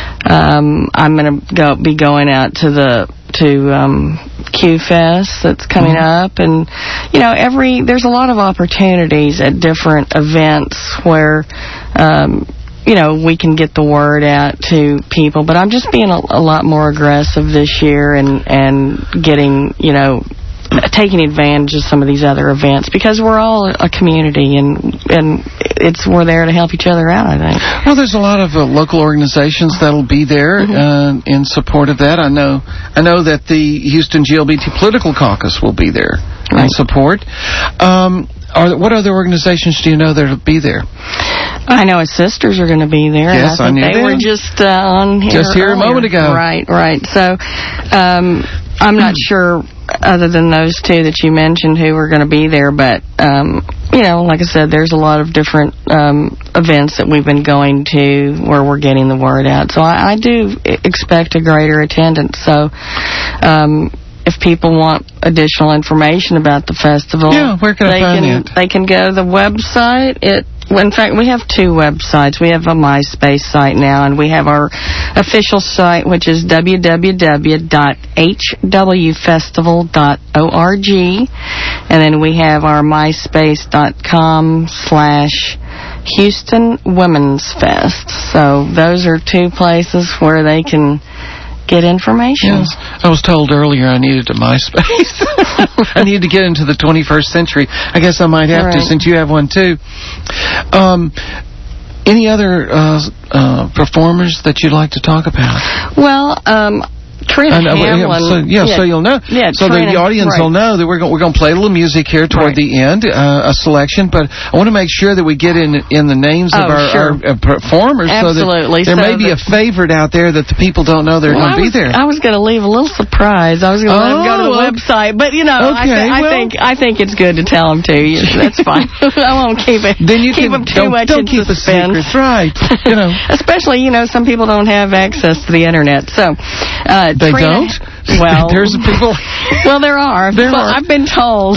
Um, I'm going to go be going out to the to um, Q Fest that's coming mm-hmm. up, and you know, every there's a lot of opportunities at different events where. Um, you know, we can get the word out to people. But I'm just being a, a lot more aggressive this year and, and getting, you know, taking advantage of some of these other events, because we're all a community, and and it's we're there to help each other out, I think. Well, there's a lot of uh, local organizations that'll be there mm-hmm. uh, in support of that. I know I know that the Houston G L B T Political Caucus will be there right. in support. Um, are, what other organizations do you know that will be there? I know his sisters are going to be there. Yes, I, think I knew they them. were just uh, on here Just here earlier. a moment ago. Right, right. So um, I'm not sure, other than those two that you mentioned, who are going to be there. But, um, you know, like I said, there's a lot of different um, events that we've been going to where we're getting the word out. So I, I do expect a greater attendance. So um, if people want additional information about the festival, yeah, where can I they find can, it? They can go to the website. It Well, in fact, we have two websites. We have a MySpace site now, and we have our official site, which is w w w dot h w festival dot org, and then we have our myspace dot com slash Houston Women's Fest. So those are two places where they can get information. Yes. I was told earlier I needed a MySpace. I need to get into the twenty-first century. I guess I might have right. to, since you have one too. Um, any other uh, uh, performers that you'd like to talk about? Well, um, Trina know, Hamlin. So, yeah, yeah, so you'll know. Yeah, so Trina, the audience right. will know that we're going we're going to play a little music here toward right. the end, uh, a selection. But I want to make sure that we get in in the names oh, of our, sure. our uh, performers, Absolutely. so that there so may be a favorite out there that the people don't know they're well, going to be there. I was going to leave a little surprise. I was going to oh, let them go to the okay. website, but you know, okay, I, th- I well, think I think it's good to tell them to you. That's fine. I won't keep it. Then you keep can, them too don't, much don't in keep suspense. the secrets, right? You know, especially you know some people don't have access to the internet, so uh, they Trina, don't. Well, there's people. Well, there are. There well, are. I've been told.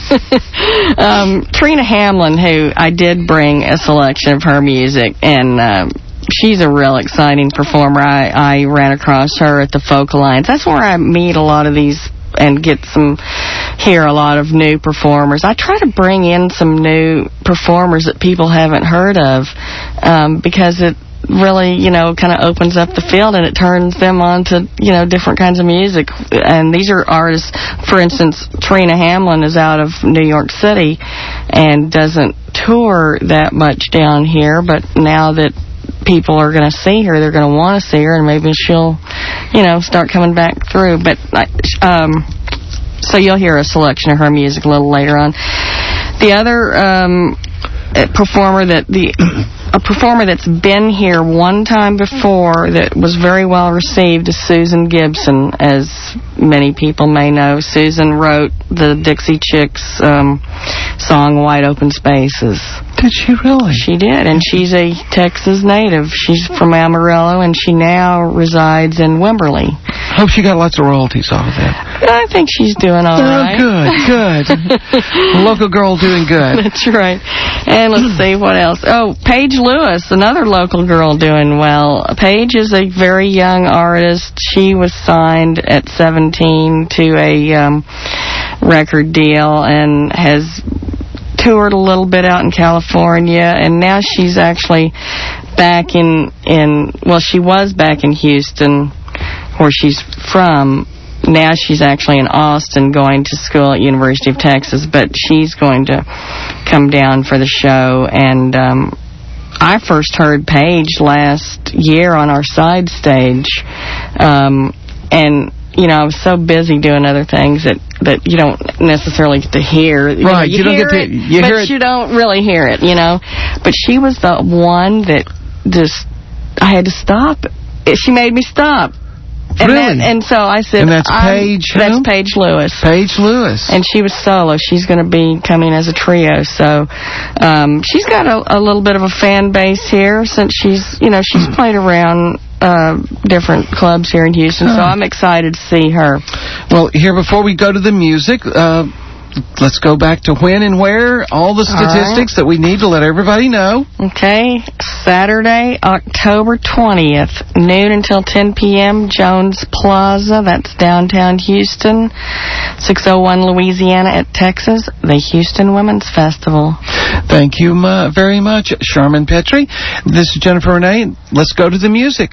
um, Trina Hamlin, who I did bring a selection of her music, and um, she's a real exciting performer. I, I ran across her at the Folk Alliance. That's where I meet a lot of these and get some, hear a lot of new performers. I try to bring in some new performers that people haven't heard of, um, because it really, you know, kind of opens up the field and it turns them on to, you know, different kinds of music. And these are artists, for instance, Trina Hamlin is out of New York City and doesn't tour that much down here, but now that people are going to see her, they're going to want to see her, and maybe she'll, you know, start coming back through. But, um, so you'll hear a selection of her music a little later on. The other, um, performer that the a performer that's been here one time before that was very well received is Susan Gibson. As many people may know, Susan wrote the Dixie Chicks um, song Wide Open Spaces. Did she really? She did, and she's a Texas native. She's from Amarillo, and she now resides in Wimberley. Hope she got lots of royalties off of that. I think she's doing all oh, right. good, good. Local girl doing good. That's right. And let's see what else. Oh, Paige Lewis, another local girl doing well. Paige is a very young artist. She was signed at seventeen to a um, record deal and has toured a little bit out in California, and now she's actually back in, in well, she was back in Houston, where she's from. Now she's actually in Austin going to school at University of Texas, but she's going to come down for the show. And um, I first heard Paige last year on our side stage, um, and you know, I was so busy doing other things that, that you don't necessarily get to hear. You right, know, you, you don't hear get to it, you but hear it. you don't really hear it, you know. But she was the one that just, I had to stop. She made me stop. And really? That, and so I said, and that's Paige who? That's Paige Lewis. Paige Lewis. And she was solo. She's going to be coming as a trio. So um, she's got a, a little bit of a fan base here since she's, you know, she's played around uh, different clubs here in Houston. So I'm excited to see her. Well, here, before we go to the music, uh, let's go back to when and where, all the statistics all right. that we need to let everybody know. Okay. Saturday, October twentieth, noon until ten p.m., Jones Plaza. That's downtown Houston. six oh one Louisiana at Texas, the Houston Women's Festival. Thank you uh, very much, Charmin Petrie. This is Jennifer Renee. Let's go to the music.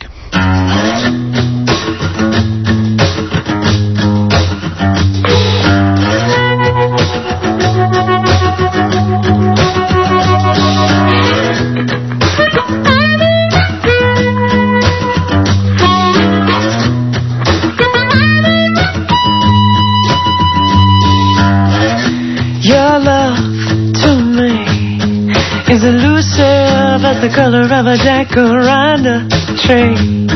got the color of a jacaranda tree.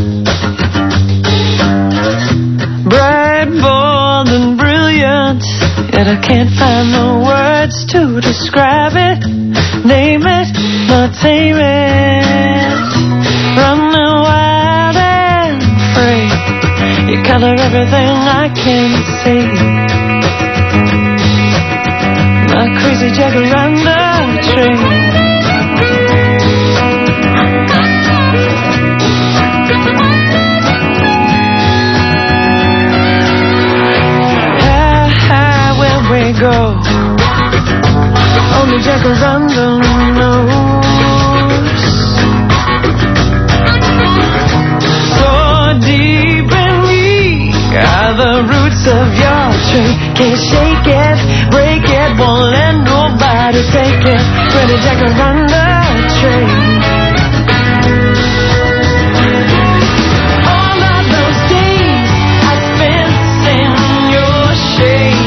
Bright, bold, and brilliant, yet I can't find the words to describe it. Name it, not tame it. Running wild and free, you color everything I can see. My crazy jacaranda tree. Go. Only jacaranda knows. So deep in me are the roots of your tree. Can't shake it, break it, won't let nobody take it. Pretty jacaranda tree. All of those days I spent in your shade.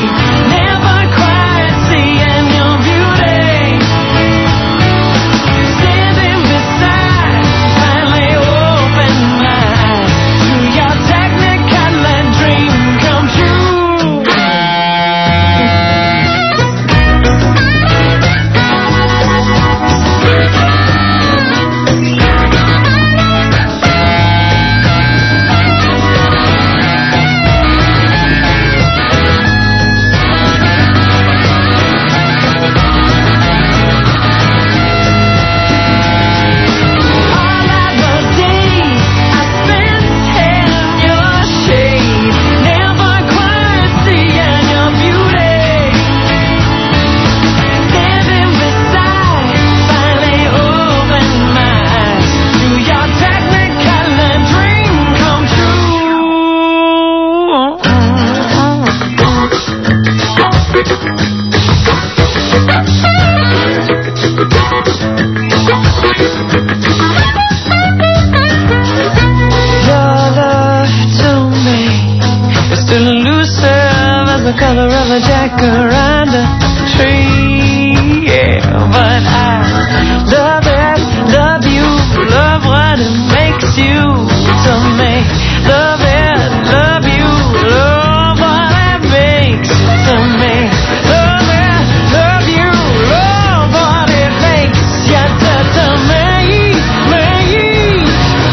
Color of a jacaranda tree, yeah, but I love it, love you, love what it makes you to me. Love it, love you, love what it makes you to me. Love it, love you, love what it makes you to, to me, me.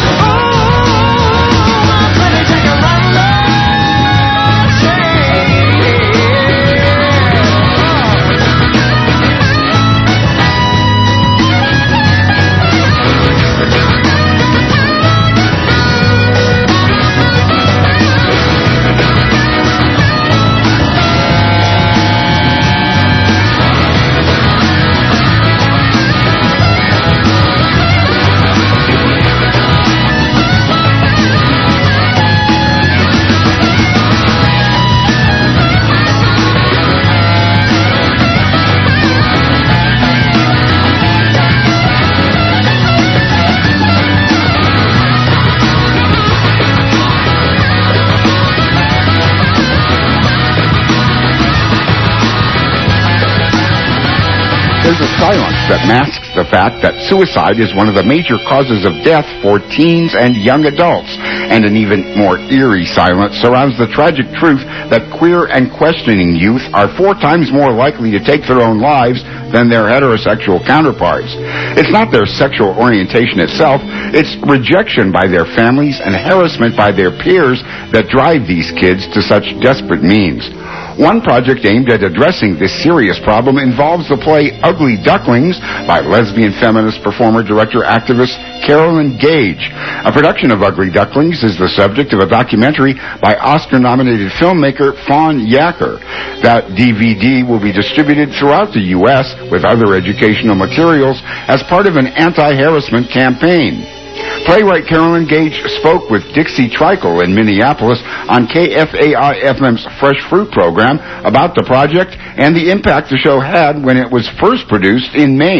Oh, my pretty jacaranda tree. There's a silence that masks the fact that suicide is one of the major causes of death for teens and young adults, and an even more eerie silence surrounds the tragic truth that queer and questioning youth are four times more likely to take their own lives than their heterosexual counterparts. It's not their sexual orientation itself, it's rejection by their families and harassment by their peers that drive these kids to such desperate means. One project aimed at addressing this serious problem involves the play Ugly Ducklings by lesbian feminist performer, director, activist Carolyn Gage. A production of Ugly Ducklings is the subject of a documentary by Oscar-nominated filmmaker Fawn Yacker. That D V D will be distributed throughout the U S with other educational materials as part of an anti-harassment campaign. Playwright Carolyn Gage spoke with Dixie Trickle in Minneapolis on K F A I F M's Fresh Fruit program about the project and the impact the show had when it was first produced in Maine.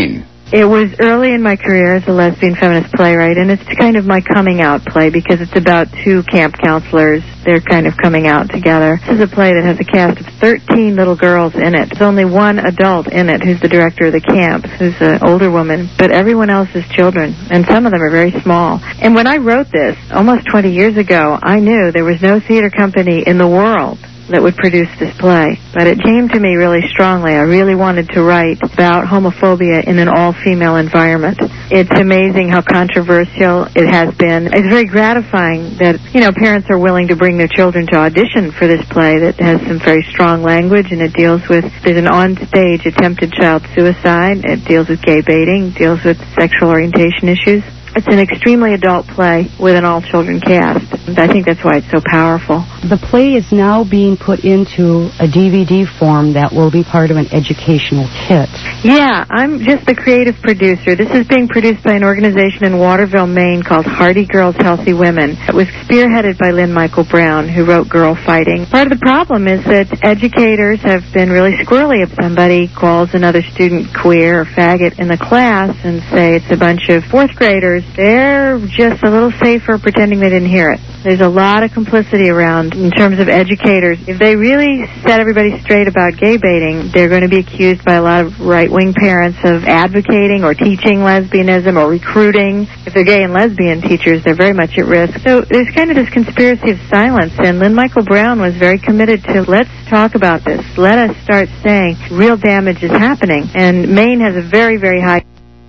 It was early in my career as a lesbian feminist playwright, and it's kind of my coming out play because it's about two camp counselors. They're kind of coming out together. This is a play that has a cast of thirteen little girls in it. There's only one adult in it who's the director of the camp, who's an older woman, but everyone else is children, and some of them are very small. And when I wrote this almost twenty years ago, I knew there was no theater company in the world that would produce this play. But it came to me really strongly. I really wanted to write about homophobia in an all-female environment. It's amazing how controversial it has been. It's very gratifying that, you know, parents are willing to bring their children to audition for this play that has some very strong language, and it deals with, there's an on-stage attempted child suicide. It deals with gay baiting, deals with sexual orientation issues. It's an extremely adult play with an all-children cast. I think that's why it's so powerful. The play is now being put into a D V D form that will be part of an educational kit. Yeah, I'm just the creative producer. This is being produced by an organization in Waterville, Maine called Hardy Girls, Healthy Women. It was spearheaded by Lynn Michael Brown, who wrote Girl Fighting. Part of the problem is that educators have been really squirrely if somebody calls another student queer or faggot in the class and say it's a bunch of fourth graders. They're just a little safer pretending they didn't hear it. There's a lot of complicity around in terms of educators. If they really set everybody straight about gay baiting, they're going to be accused by a lot of right-wing parents of advocating or teaching lesbianism or recruiting. If they're gay and lesbian teachers, they're very much at risk. So there's kind of this conspiracy of silence, and Lynn Michael Brown was very committed to, let's talk about this. Let us start saying real damage is happening. And Maine has a very, very high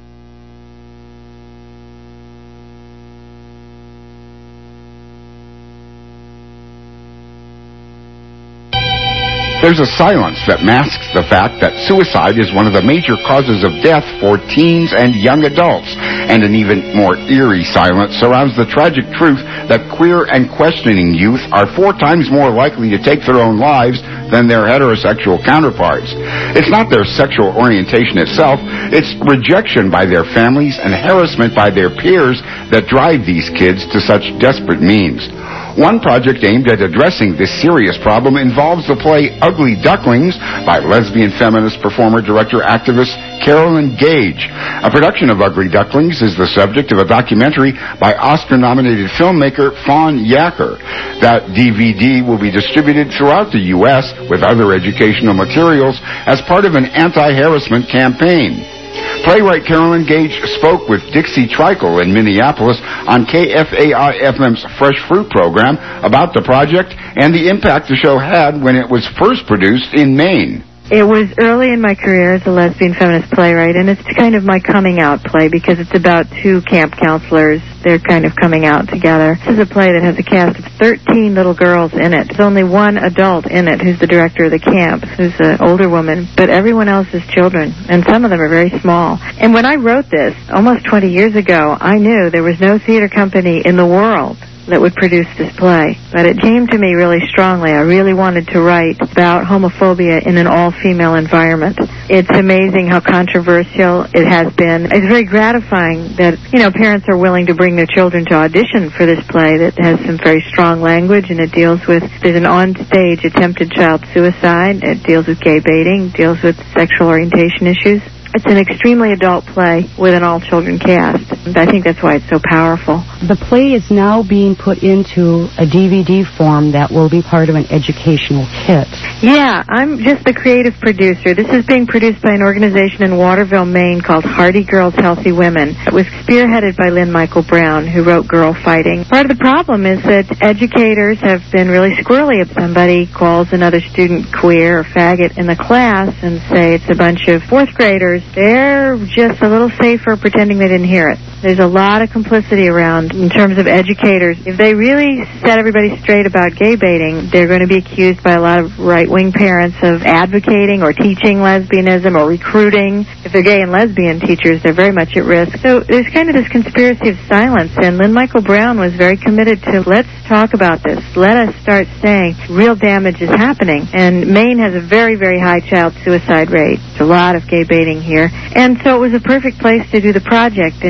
There's a silence that masks the fact that suicide is one of the major causes of death for teens and young adults, and an even more eerie silence surrounds the tragic truth that queer and questioning youth are four times more likely to take their own lives than their heterosexual counterparts. It's not their sexual orientation itself, it's rejection by their families and harassment by their peers that drive these kids to such desperate means. One project aimed at addressing this serious problem involves the play Ugly Ducklings by lesbian feminist performer, director, activist Carolyn Gage. A production of Ugly Ducklings is the subject of a documentary by Oscar-nominated filmmaker Fawn Yacker. That D V D will be distributed throughout the U S with other educational materials as part of an anti-harassment campaign. Playwright Carolyn Gage spoke with Dixie Trickle in Minneapolis on K F A I F M's Fresh Fruit program about the project and the impact the show had when it was first produced in Maine. It was early in my career as a lesbian feminist playwright, and it's kind of my coming out play because it's about two camp counselors. They're kind of coming out together. This is a play that has a cast of thirteen little girls in it. There's only one adult in it who's the director of the camp, who's an older woman, but everyone else is children, and some of them are very small. And when I wrote this almost twenty years ago, I knew there was no theater company in the world that would produce this play. But it came to me really strongly. I really wanted to write about homophobia in an all-female environment. It's amazing how controversial it has been. It's very gratifying that, you know, parents are willing to bring their children to audition for this play that has some very strong language, and it deals with, there's an on-stage attempted child suicide. It deals with gay baiting, deals with sexual orientation issues. It's an extremely adult play with an all-children cast. I think that's why it's so powerful. The play is now being put into a D V D form that will be part of an educational kit. Yeah, I'm just the creative producer. This is being produced by an organization in Waterville, Maine called Hardy Girls, Healthy Women. It was spearheaded by Lynn Michael Brown, who wrote Girl Fighting. Part of the problem is that educators have been really squirrely if somebody calls another student queer or faggot in the class and say it's a bunch of fourth graders. They're just a little safer pretending they didn't hear it. There's a lot of complicity around in terms of educators. If they really set everybody straight about gay baiting, they're going to be accused by a lot of right-wing parents of advocating or teaching lesbianism or recruiting. If they're gay and lesbian teachers, they're very much at risk. So there's kind of this conspiracy of silence, and Lynn Michael Brown was very committed to, let's talk about this. Let us start saying real damage is happening. And Maine has a very, very high child suicide rate. There's a lot of gay baiting here. And so it was a perfect place to do the project, and she had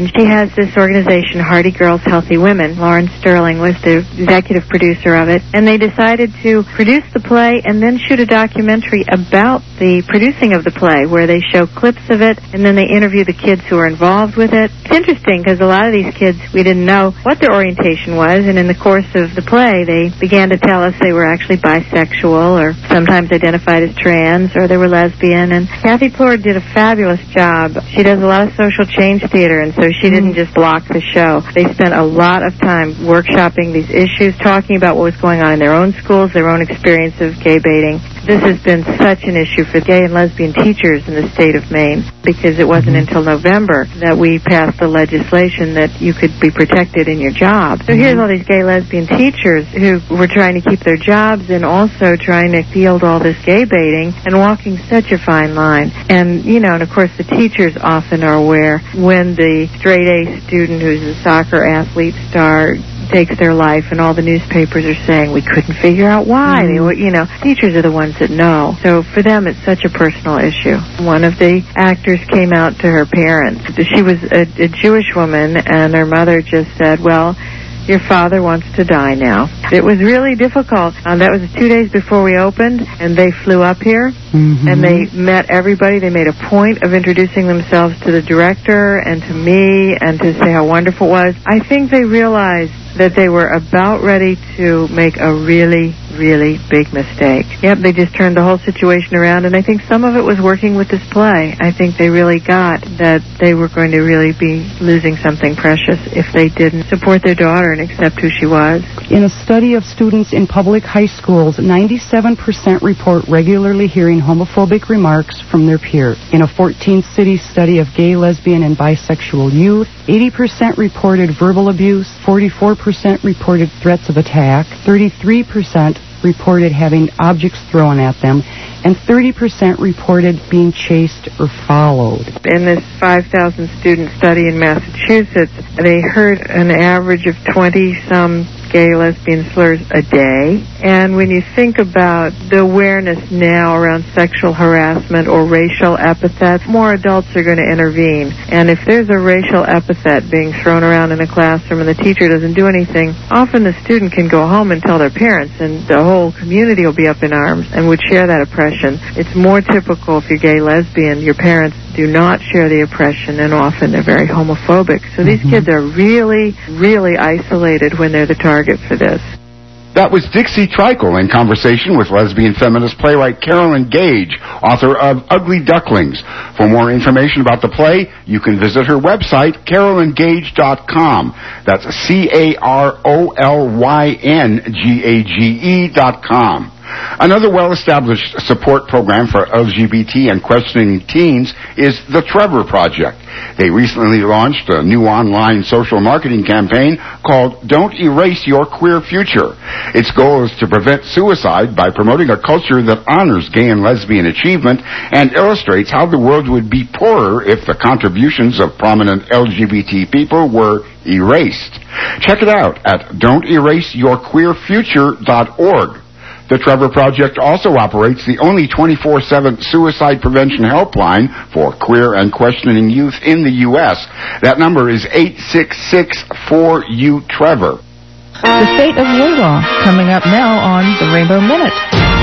has this organization, Hardy Girls, Healthy Women. Lauren Sterling was the executive producer of it. And they decided to produce the play and then shoot a documentary about the producing of the play, where they show clips of it and then they interview the kids who are involved with it. It's interesting because a lot of these kids, we didn't know what their orientation was, and in the course of the play, they began to tell us they were actually bisexual or sometimes identified as trans, or they were lesbian. And Kathy Plord did a fabulous job. She does a lot of social change theater, and so she didn't just block the show. They spent a lot of time workshopping these issues, talking about what was going on in their own schools, their own experience of gay baiting. This has been such an issue for gay and lesbian teachers in the state of Maine, because it wasn't until November that we passed the legislation that you could be protected in your job. So here's all these gay lesbian teachers who were trying to keep their jobs and also trying to field all this gay baiting and walking such a fine line. And, you know, and of course the teachers often are aware when the straight A student who's a soccer athlete star takes their life, and all the newspapers are saying we couldn't figure out why. Mm. They were, you know, teachers are the ones that know. So for them, it's such a personal issue. One of the actors came out to her parents. She was a, a Jewish woman, and her mother just said, well, your father wants to die now. It was really difficult. Um, that was two days before we opened, and they flew up here, mm-hmm. and they met everybody. They made a point of introducing themselves to the director and to me and to say how wonderful it was. I think they realized that they were about ready to make a really, really big mistake. Yep, they just turned the whole situation around, and I think some of it was working with this play. I think they really got that they were going to really be losing something precious if they didn't support their daughter and accept who she was. In a study of students in public high schools, ninety-seven percent report regularly hearing homophobic remarks from their peers. In a fourteen-city study of gay, lesbian, and bisexual youth, eighty percent reported verbal abuse, forty-four percent reported threats of attack, thirty-three percent reported having objects thrown at them, and thirty percent reported being chased or followed. In this five thousand student study in Massachusetts, they heard an average of twenty-some gay, lesbian slurs a day. And when you think about the awareness now around sexual harassment or racial epithets, more adults are going to intervene. And if there's a racial epithet being thrown around in a classroom and the teacher doesn't do anything, often the student can go home and tell their parents, and the whole community will be up in arms and would share that oppression. It's more typical if you're gay, lesbian, your parents do not share the oppression, and often they're very homophobic. So these mm-hmm. kids are really, really isolated when they're the target for this. That was Dixie Trickle in conversation with lesbian feminist playwright Carolyn Gage, author of Ugly Ducklings. For more information about the play, you can visit her website, carolyn gage dot com. That's C A R O L Y N G A G E dot com. Another well-established support program for L G B T and questioning teens is the Trevor Project. They recently launched a new online social marketing campaign called Don't Erase Your Queer Future. Its goal is to prevent suicide by promoting a culture that honors gay and lesbian achievement and illustrates how the world would be poorer if the contributions of prominent L G B T people were erased. Check it out at don't erase your queer future dot org. The Trevor Project also operates the only twenty-four seven suicide prevention helpline for queer and questioning youth in the U S That number is eight six six four U Trevor. The fate of Wewah, coming up now on the Rainbow Minute.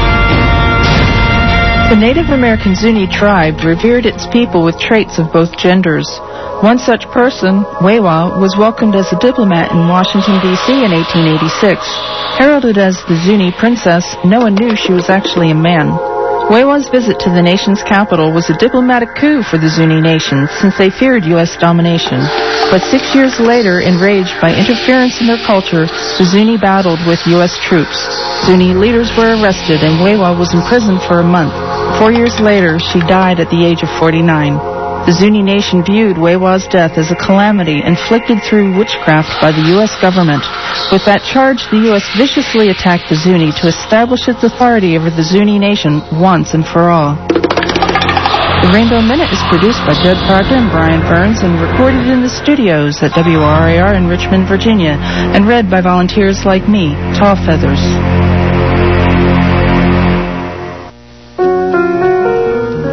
The Native American Zuni tribe revered its people with traits of both genders. One such person, Wewah, was welcomed as a diplomat in Washington, D C in eighteen eighty-six. Heralded as the Zuni princess, no one knew she was actually a man. Wewah's visit to the nation's capital was a diplomatic coup for the Zuni nation, since they feared U S domination. But six years later, enraged by interference in their culture, the Zuni battled with U S troops. Zuni leaders were arrested, and Wewah was imprisoned for a month. Four years later, she died at the age of forty-nine. The Zuni nation viewed Wewah's death as a calamity inflicted through witchcraft by the U S government. With that charge, the U S viciously attacked the Zuni to establish its authority over the Zuni nation once and for all. The Rainbow Minute is produced by Judd Parker and Brian Burns and recorded in the studios at W R A R in Richmond, Virginia, and read by volunteers like me, Tall Feathers.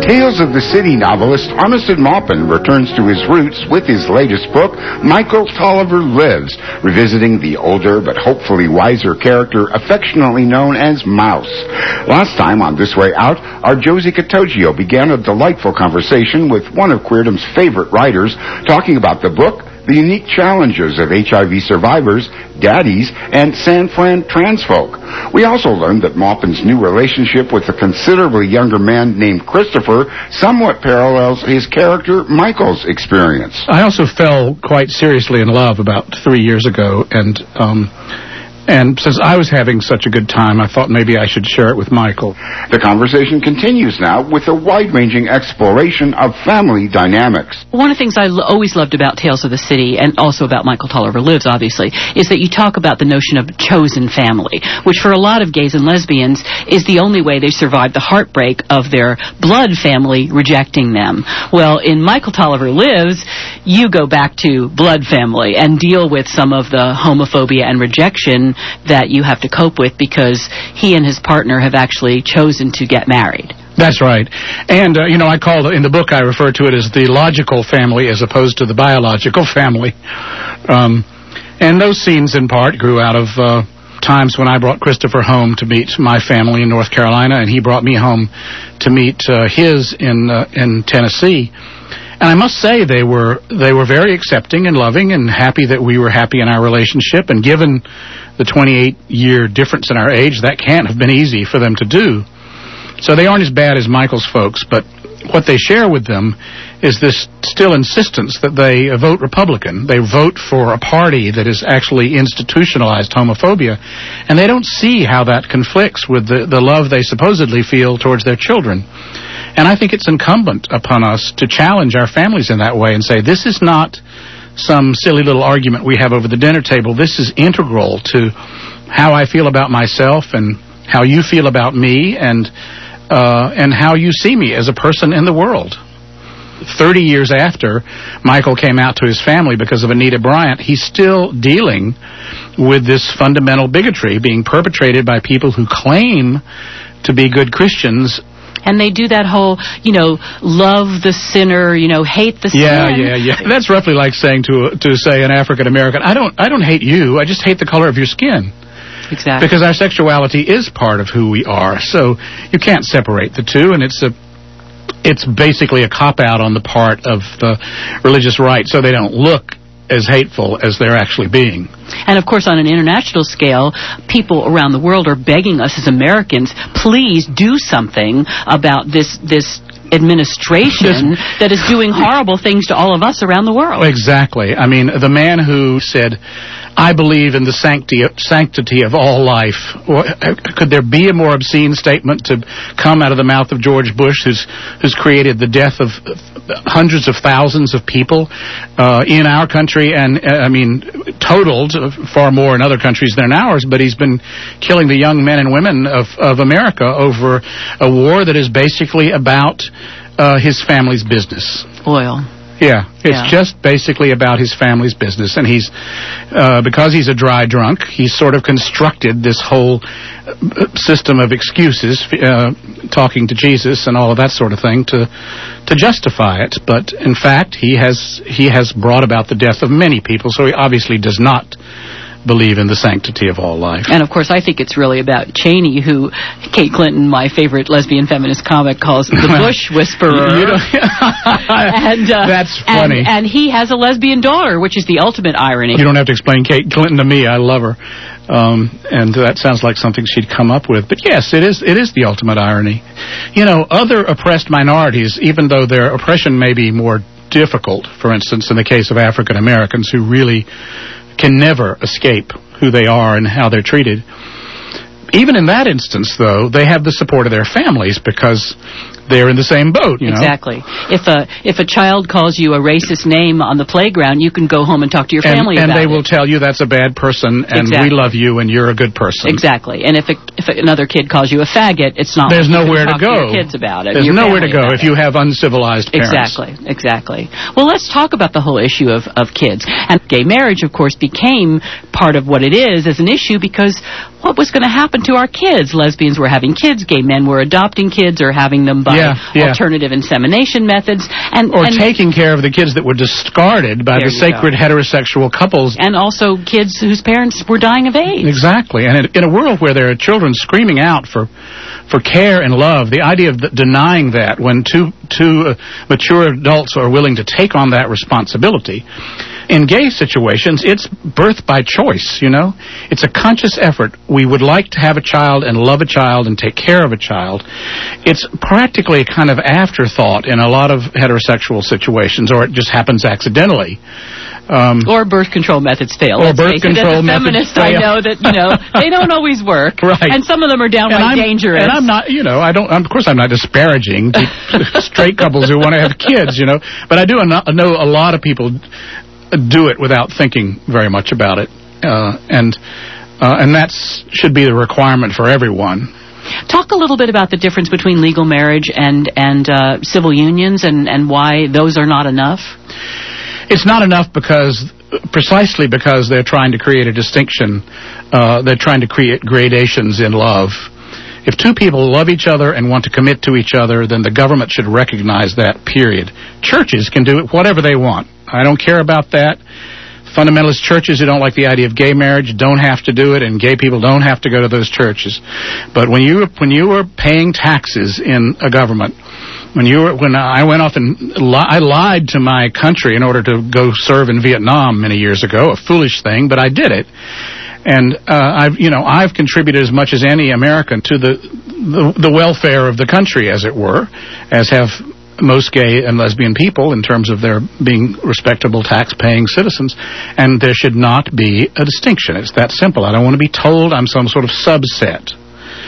Tales of the City novelist Armistead Maupin returns to his roots with his latest book, Michael Tolliver Lives, revisiting the older but hopefully wiser character affectionately known as Mouse. Last time on This Way Out, our Josie Catogio began a delightful conversation with one of Queerdom's favorite writers, talking about the book, the unique challenges of H I V survivors, daddies, and San Fran trans folk. We also learned that Maupin's new relationship with a considerably younger man named Christopher somewhat parallels his character Michael's experience. I also fell quite seriously in love about three years ago, and um, and since I was having such a good time, I thought maybe I should share it with Michael. The conversation continues now with a wide-ranging exploration of family dynamics. One of the things I l- always loved about Tales of the City, and also about Michael Tolliver Lives, obviously, is that you talk about the notion of chosen family, which for a lot of gays and lesbians is the only way they survive the heartbreak of their blood family rejecting them. Well, in Michael Tolliver Lives, you go back to blood family and deal with some of the homophobia and rejection that you have to cope with because he and his partner have actually chosen to get married. That's right. And, uh, you know, I call, in the book, I refer to it as the logical family as opposed to the biological family. Um, and those scenes, in part, grew out of uh, times when I brought Christopher home to meet my family in North Carolina, and he brought me home to meet uh, his in uh, in Tennessee. And I must say they were they were very accepting and loving and happy that we were happy in our relationship. And given the twenty-eight year difference in our age, that can't have been easy for them to do. So they aren't as bad as Michael's folks, but what they share with them is this still insistence that they vote Republican. They vote for a party that has actually institutionalized homophobia, and they don't see how that conflicts with the, the love they supposedly feel towards their children. And I think it's incumbent upon us to challenge our families in that way and say, this is not some silly little argument we have over the dinner table. This is integral to how I feel about myself and how you feel about me and uh, and how you see me as a person in the world. Thirty years after Michael came out to his family because of Anita Bryant, he's still dealing with this fundamental bigotry being perpetrated by people who claim to be good Christians. And they do that whole, you know, love the sinner, you know, hate the yeah, sin. Yeah, yeah, yeah. That's roughly like saying to to say an African American, I don't, I don't hate you. I just hate the color of your skin. Exactly. Because our sexuality is part of who we are, so you can't separate the two, and it's a, it's basically a cop out on the part of the religious right, so they don't look as hateful as they're actually being. And, of course, on an international scale, people around the world are begging us as Americans, please do something about this this administration that is doing horrible things to all of us around the world. Exactly. I mean, the man who said, I believe in the sanctity, sanctity of all life. Could there be a more obscene statement to come out of the mouth of George Bush, who's who's created the death of hundreds of thousands of people uh, in our country, and, uh, I mean, totaled far more in other countries than ours, but he's been killing the young men and women of, of America over a war that is basically about uh, his family's business. Oil. Yeah, it's yeah. just basically about his family's business, and he's, uh, because he's a dry drunk, he's sort of constructed this whole system of excuses, uh, talking to Jesus and all of that sort of thing to to justify it. But in fact, he has he has brought about the death of many people, so he obviously does not believe in the sanctity of all life. And, of course, I think it's really about Cheney, who Kate Clinton, my favorite lesbian feminist comic, calls the Bush Whisperer. You know, and, uh, That's funny. And, and he has a lesbian daughter, which is the ultimate irony. You don't have to explain Kate Clinton to me. I love her. Um, and that sounds like something she'd come up with. But yes, it is it is the ultimate irony. You know, other oppressed minorities, even though their oppression may be more difficult, for instance, in the case of African Americans who really can never escape who they are and how they're treated. Even in that instance, though, they have the support of their families because they're in the same boat, you know. Exactly. If a if a child calls you a racist name on the playground, you can go home and talk to your family and, and about it. And they will tell you that's a bad person, and exactly. we love you, and you're a good person. Exactly. And if a, if if another kid calls you a faggot, it's not. There's like you nowhere can to talk go. To your kids about it. There's your nowhere to family go about if it. you have uncivilized parents. Exactly, exactly. Well, let's talk about the whole issue of, of kids. And gay marriage, of course, became part of what it is as an issue because what was going to happen to our kids? Lesbians were having kids, gay men were adopting kids or having them by Yeah, yeah. alternative insemination methods. And, Or and taking care of the kids that were discarded by There the you sacred go. heterosexual couples. and also kids whose parents were dying of AIDS. Exactly. And in, in a world where there are children screaming out for for care and love, the idea of th- denying that when two two uh, mature adults are willing to take on that responsibility. In gay situations, it's birth by choice, you know? It's a conscious effort. We would like to have a child and love a child and take care of a child. It's practically a kind of afterthought in a lot of heterosexual situations, or it just happens accidentally. Um, Or birth control methods fail. Or Let's birth face it, control as a methods feminist, I fail. know that, you know, they don't always work. Right. And some of them are downright and I'm, dangerous. And I'm not, you know, I don't, of course I'm not disparaging the straight couples who want to have kids, you know, but I do know a lot of people do it without thinking very much about it. Uh, and uh, and that should be the requirement for everyone. Talk a little bit about the difference between legal marriage and, and uh, civil unions and, and why those are not enough. It's not enough because, precisely because they're trying to create a distinction. Uh, they're trying to create gradations in love. If two people love each other and want to commit to each other, then the government should recognize that, period. Churches can do it whatever they want. I don't care about that. Fundamentalist churches who don't like the idea of gay marriage don't have to do it, and gay people don't have to go to those churches. But when you when you are paying taxes in a government, when you were, when I went off and li- I lied to my country in order to go serve in Vietnam many years ago, a foolish thing, but I did it. And uh, I've, you know, I've contributed as much as any American to the, the the welfare of the country, as it were, as have most gay and lesbian people in terms of their being respectable tax-paying citizens. And there should not be a distinction. It's that simple. I don't want to be told I'm some sort of subset.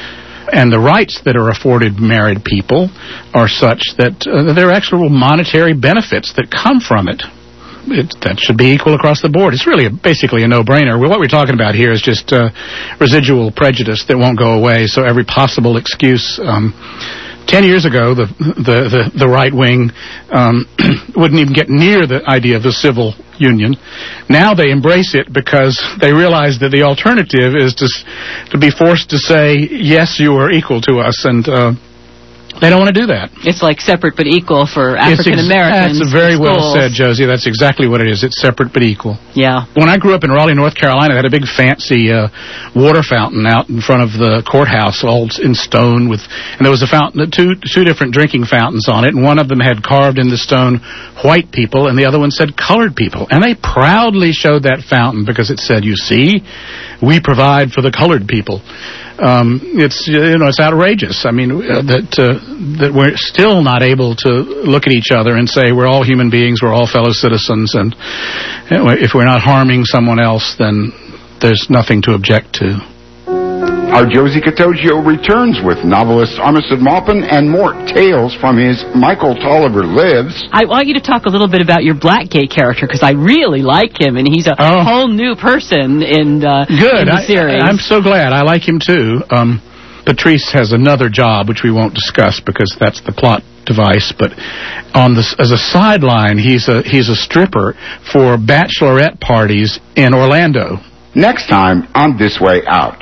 And the rights that are afforded married people are such that uh, there are actual monetary benefits that come from it. It, that should be equal across the board. It's really a, basically a no-brainer. What we're talking about here is just uh, residual prejudice that won't go away, so every possible excuse. Um, ten years ago, the the, the, the right wing um, wouldn't even get near the idea of the civil union. Now they embrace it because they realize that the alternative is to, to be forced to say, yes, you are equal to us, and uh, they don't want to do that. It's like separate but equal for African Americans. That's very well schools. said, Josie. That's exactly what it is. It's separate but equal. Yeah. When I grew up in Raleigh, North Carolina, they had a big fancy uh, water fountain out in front of the courthouse, all in stone, with, and there was a fountain, two two different drinking fountains on it, and one of them had carved in the stone white people, and the other one said colored people. And they proudly showed that fountain because it said, "You see, we provide for the colored people." Um, it's you know it's outrageous. I mean uh, that uh, that we're still not able to look at each other and say we're all human beings, we're all fellow citizens, and you know, if we're not harming someone else, then there's nothing to object to. Our Josie Catogio returns with novelist Armistead Maupin and more tales from his Michael Tolliver Lives. I want you to talk a little bit about your black gay character, because I really like him, and he's a oh. whole new person in, uh, Good. in the series. I, I'm so glad. I like him, too. Um, Patrice has another job, which we won't discuss because that's the plot device, but on this, as a sideline, he's a, he's a stripper for bachelorette parties in Orlando. Next time on This Way Out.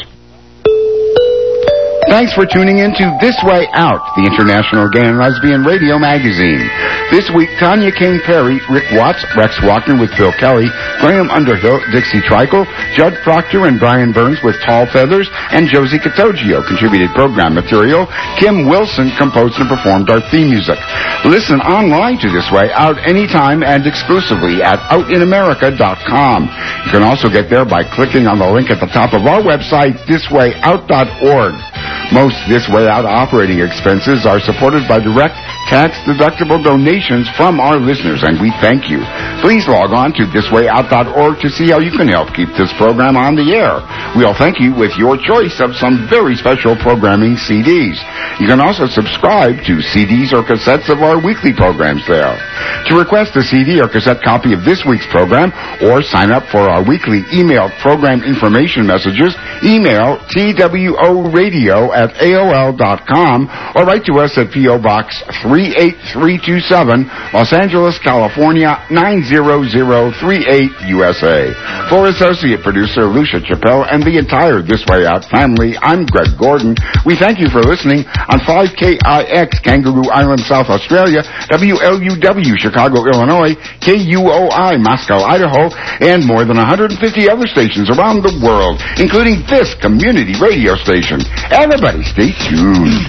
Thanks for tuning in to This Way Out, the International Gay and Lesbian Radio Magazine. This week, Tanya King Perry, Rick Watts, Rex Walker with Phil Kelly, Graham Underhill, Dixie Trickle, Judd Proctor and Brian Burns with Tall Feathers, and Josie Catogio contributed program material. Kim Wilson composed and performed our theme music. Listen online to This Way Out anytime and exclusively at out in america dot com. You can also get there by clicking on the link at the top of our website, this way out dot org. Most This Way Out operating expenses are supported by direct tax-deductible donations from our listeners, and we thank you. Please log on to this way out dot org to see how you can help keep this program on the air. We'll thank you with your choice of some very special programming C Ds. You can also subscribe to C Ds or cassettes of our weekly programs there. To request a C D or cassette copy of this week's program or sign up for our weekly email program information messages, email T W O radio at A O L dot com or write to us at P O Box three eight three two seven, Los Angeles, California nine zero zero three eight, U S A. For associate producer Lucia Chappelle and the entire This Way Out family, I'm Greg Gordon. We thank you for listening on five K I X, Kangaroo Island, South Australia, W L U W, Chicago, Illinois, K U O I, Moscow, Idaho, and more than one hundred fifty other stations around the world, including this community radio station. Everybody stay tuned.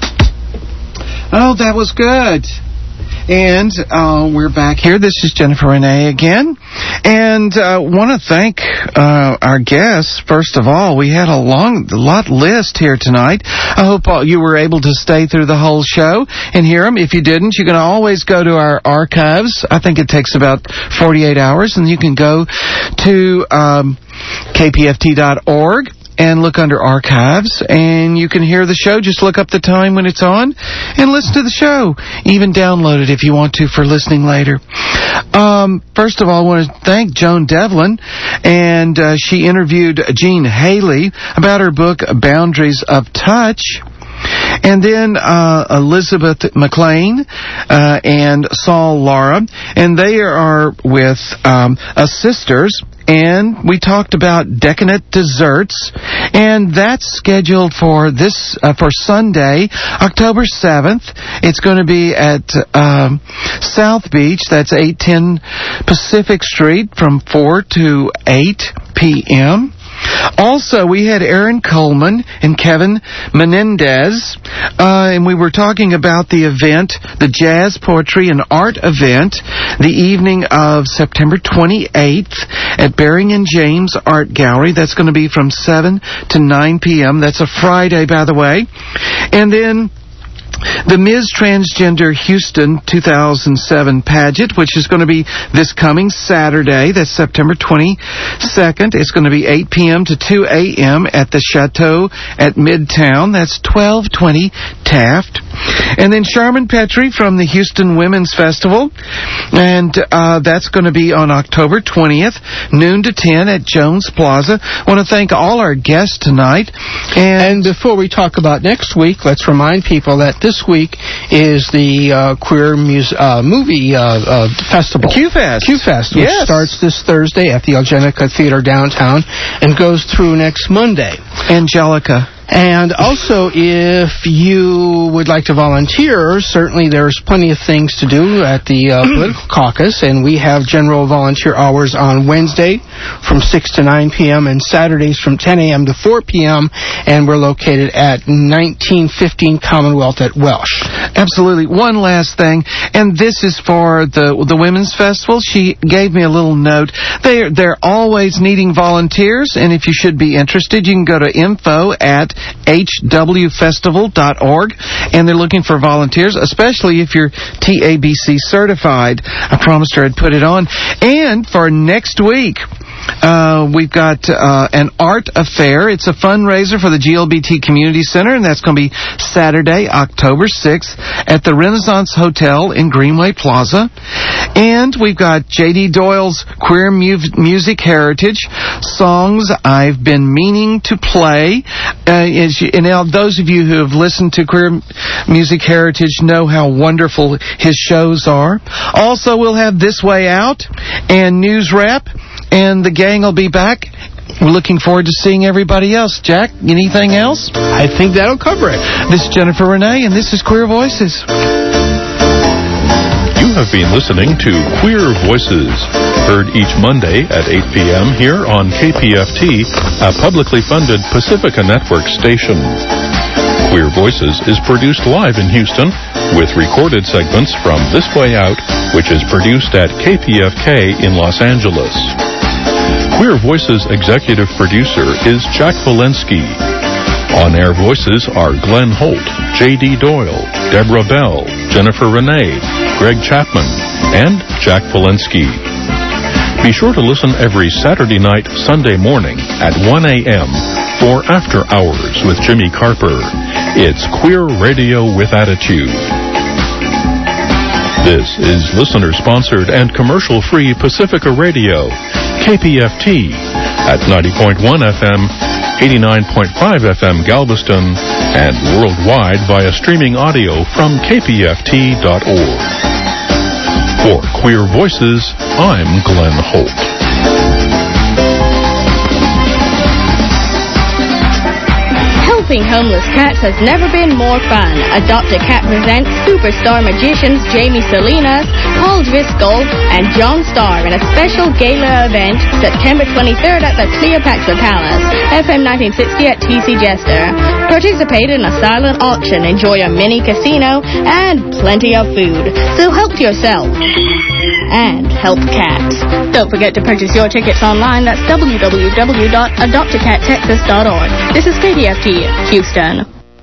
Oh, that was good. And uh, we're back here. This is Jennifer Renee again. And I uh, want to thank uh, our guests. First of all, we had a long a lot list here tonight. I hope all, you were able to stay through the whole show and hear them. If you didn't, you can always go to our archives. I think it takes about forty-eight hours, and you can go to um, K P F T dot org. And look under archives, and you can hear the show. Just look up the time when it's on and listen to the show. Even download it if you want to for listening later. Um, first of all, I want to thank Joan Devlin, and uh, she interviewed Jean Haley about her book, Boundaries of Touch. And then uh, Elizabeth McLean uh, and Saul Lara, and they are with um, us sisters. And we talked about decadent desserts, and that's scheduled for this uh, for Sunday, October seventh. It's going to be at um, South Beach. That's eight ten Pacific Street from four to eight p.m. Also, we had Aaron Coleman and Kevin Menendez, uh, and we were talking about the event, the Jazz, Poetry, and Art event, the evening of September twenty-eighth at Baring and James Art Gallery. That's going to be from seven to nine p.m. That's a Friday, by the way. And then the Miz Transgender Houston two thousand seven pageant, which is going to be this coming Saturday. That's September twenty-second. It's going to be eight p.m. to two a.m. at the Chateau at Midtown. That's twelve twenty Taft. And then Charmin Petrie from the Houston Women's Festival. And uh, that's going to be on October twentieth, noon to ten at Jones Plaza. I want to thank all our guests tonight. And, and before we talk about next week, let's remind people that this week is the uh, Queer mus- uh, Movie uh, uh, Festival. Q-Fest. Q-Fest, which yes. starts this Thursday at the Algenica Theater downtown and goes through next Monday. Angelica. And also, if you would like to volunteer, certainly there's plenty of things to do at the uh, political caucus, and we have general volunteer hours on Wednesday from six to nine p.m. and Saturdays from ten a.m. to four p.m., and we're located at nineteen fifteen Commonwealth at Welsh. Absolutely. One last thing, and this is for the the Women's Festival. She gave me a little note. They're, they're always needing volunteers, and if you should be interested, you can go to info at H W festival dot org, and they're looking for volunteers, especially if you're T A B C certified. I promised her I'd put it on. And for next week, Uh, we've got uh, an art affair. It's a fundraiser for the G L B T Community Center, and that's going to be Saturday, October sixth at the Renaissance Hotel in Greenway Plaza. And we've got J D Doyle's Queer Mu- Music Heritage, Songs I've Been Meaning to Play. Uh, as you, and now those of you who have listened to Queer Music Heritage know how wonderful his shows are. Also, we'll have This Way Out and News Wrap. And the gang will be back. We're looking forward to seeing everybody else. Jack, anything else? I think that'll cover it. This is Jennifer Renee, and this is Queer Voices. You have been listening to Queer Voices, heard each Monday at eight p.m. here on K P F T, a publicly funded Pacifica Network station. Queer Voices is produced live in Houston with recorded segments from This Way Out, which is produced at K P F K in Los Angeles. Queer Voices executive producer is Jack Walensky. On-air voices are Glenn Holt, J D Doyle, Deborah Bell, Jennifer Renee, Greg Chapman, and Jack Walensky. Be sure to listen every Saturday night, Sunday morning at one a.m. for After Hours with Jimmy Carper. It's Queer Radio with Attitude. This is listener-sponsored and commercial-free Pacifica Radio, K P F T, at ninety point one F M, eighty-nine point five F M Galveston, and worldwide via streaming audio from K P F T dot org. For Queer Voices, I'm Glenn Holt. Helping homeless cats has never been more fun. Adopt a Cat presents superstar magicians Jamie Salinas, Paul Driscoll, and John Starr in a special gala event September twenty-third at the Cleopatra Palace, F M nineteen sixty at T C Jester. Participate in a silent auction, enjoy a mini casino, and plenty of food. So help yourself. And help cats. Don't forget to purchase your tickets online. That's w w w dot adopt a cat texas dot org. This is K P F T, Houston.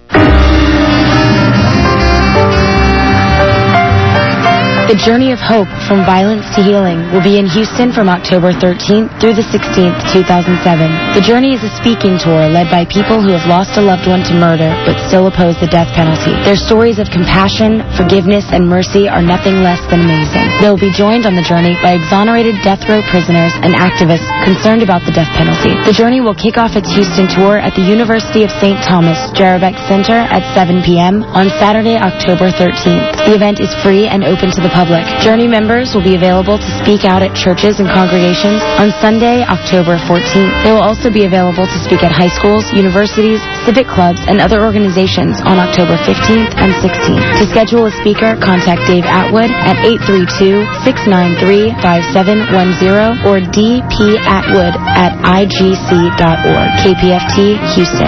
The Journey of Hope from Violence to Healing will be in Houston from October thirteenth through the sixteenth, two thousand seven. The Journey is a speaking tour led by people who have lost a loved one to murder but still oppose the death penalty. Their stories of compassion, forgiveness, and mercy are nothing less than amazing. They will be joined on the journey by exonerated death row prisoners and activists concerned about the death penalty. The Journey will kick off its Houston tour at the University of Saint Thomas Jerebeck Center at seven p.m. on Saturday, October thirteenth. The event is free and open to the public. Journey members will be available to speak out at churches and congregations on Sunday, October fourteenth. They will also be available to speak at high schools, universities, civic clubs, and other organizations on October fifteenth and sixteenth. To schedule a speaker, contact Dave Atwood at eight three two, six nine three, five seven one zero or d p atwood at i g c dot org. K P F T, Houston.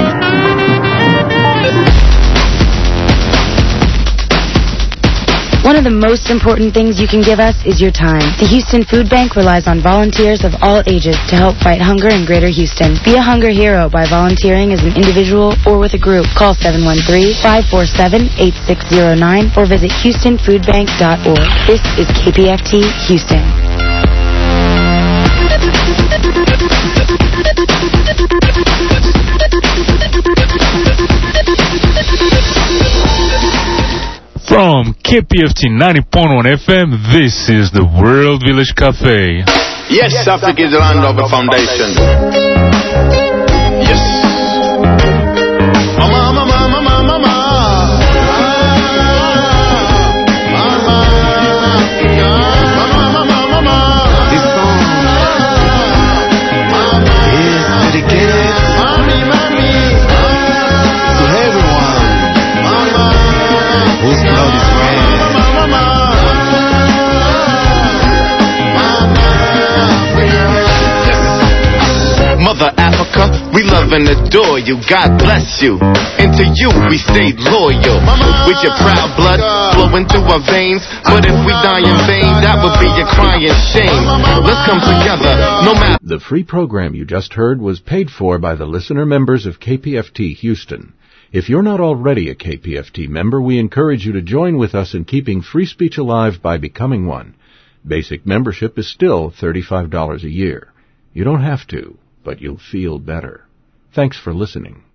One of the most important things you can give us is your time. The Houston Food Bank relies on volunteers of all ages to help fight hunger in Greater Houston. Be a hunger hero by volunteering as an individual or with a group. Call seven one three, five four seven, eight six zero nine or visit houston food bank dot org. This is K P F T, Houston. From K P F T ninety point one F M, this is the World Village Cafe. Yes, Africa is the land of the foundation. Yes. Mama, mama, mama, mama, mama. This song is dedicated to everyone whose blood is red. Mother Africa, we love and adore you. God bless you. And to you we stay loyal. With your proud blood flowing through our veins. But if we die in vain, that would be a crying shame. Let's come together, no matter. The free program you just heard was paid for by the listener members of K P F T Houston. If you're not already a K P F T member, we encourage you to join with us in keeping free speech alive by becoming one. Basic membership is still thirty-five dollars a year. You don't have to, but you'll feel better. Thanks for listening.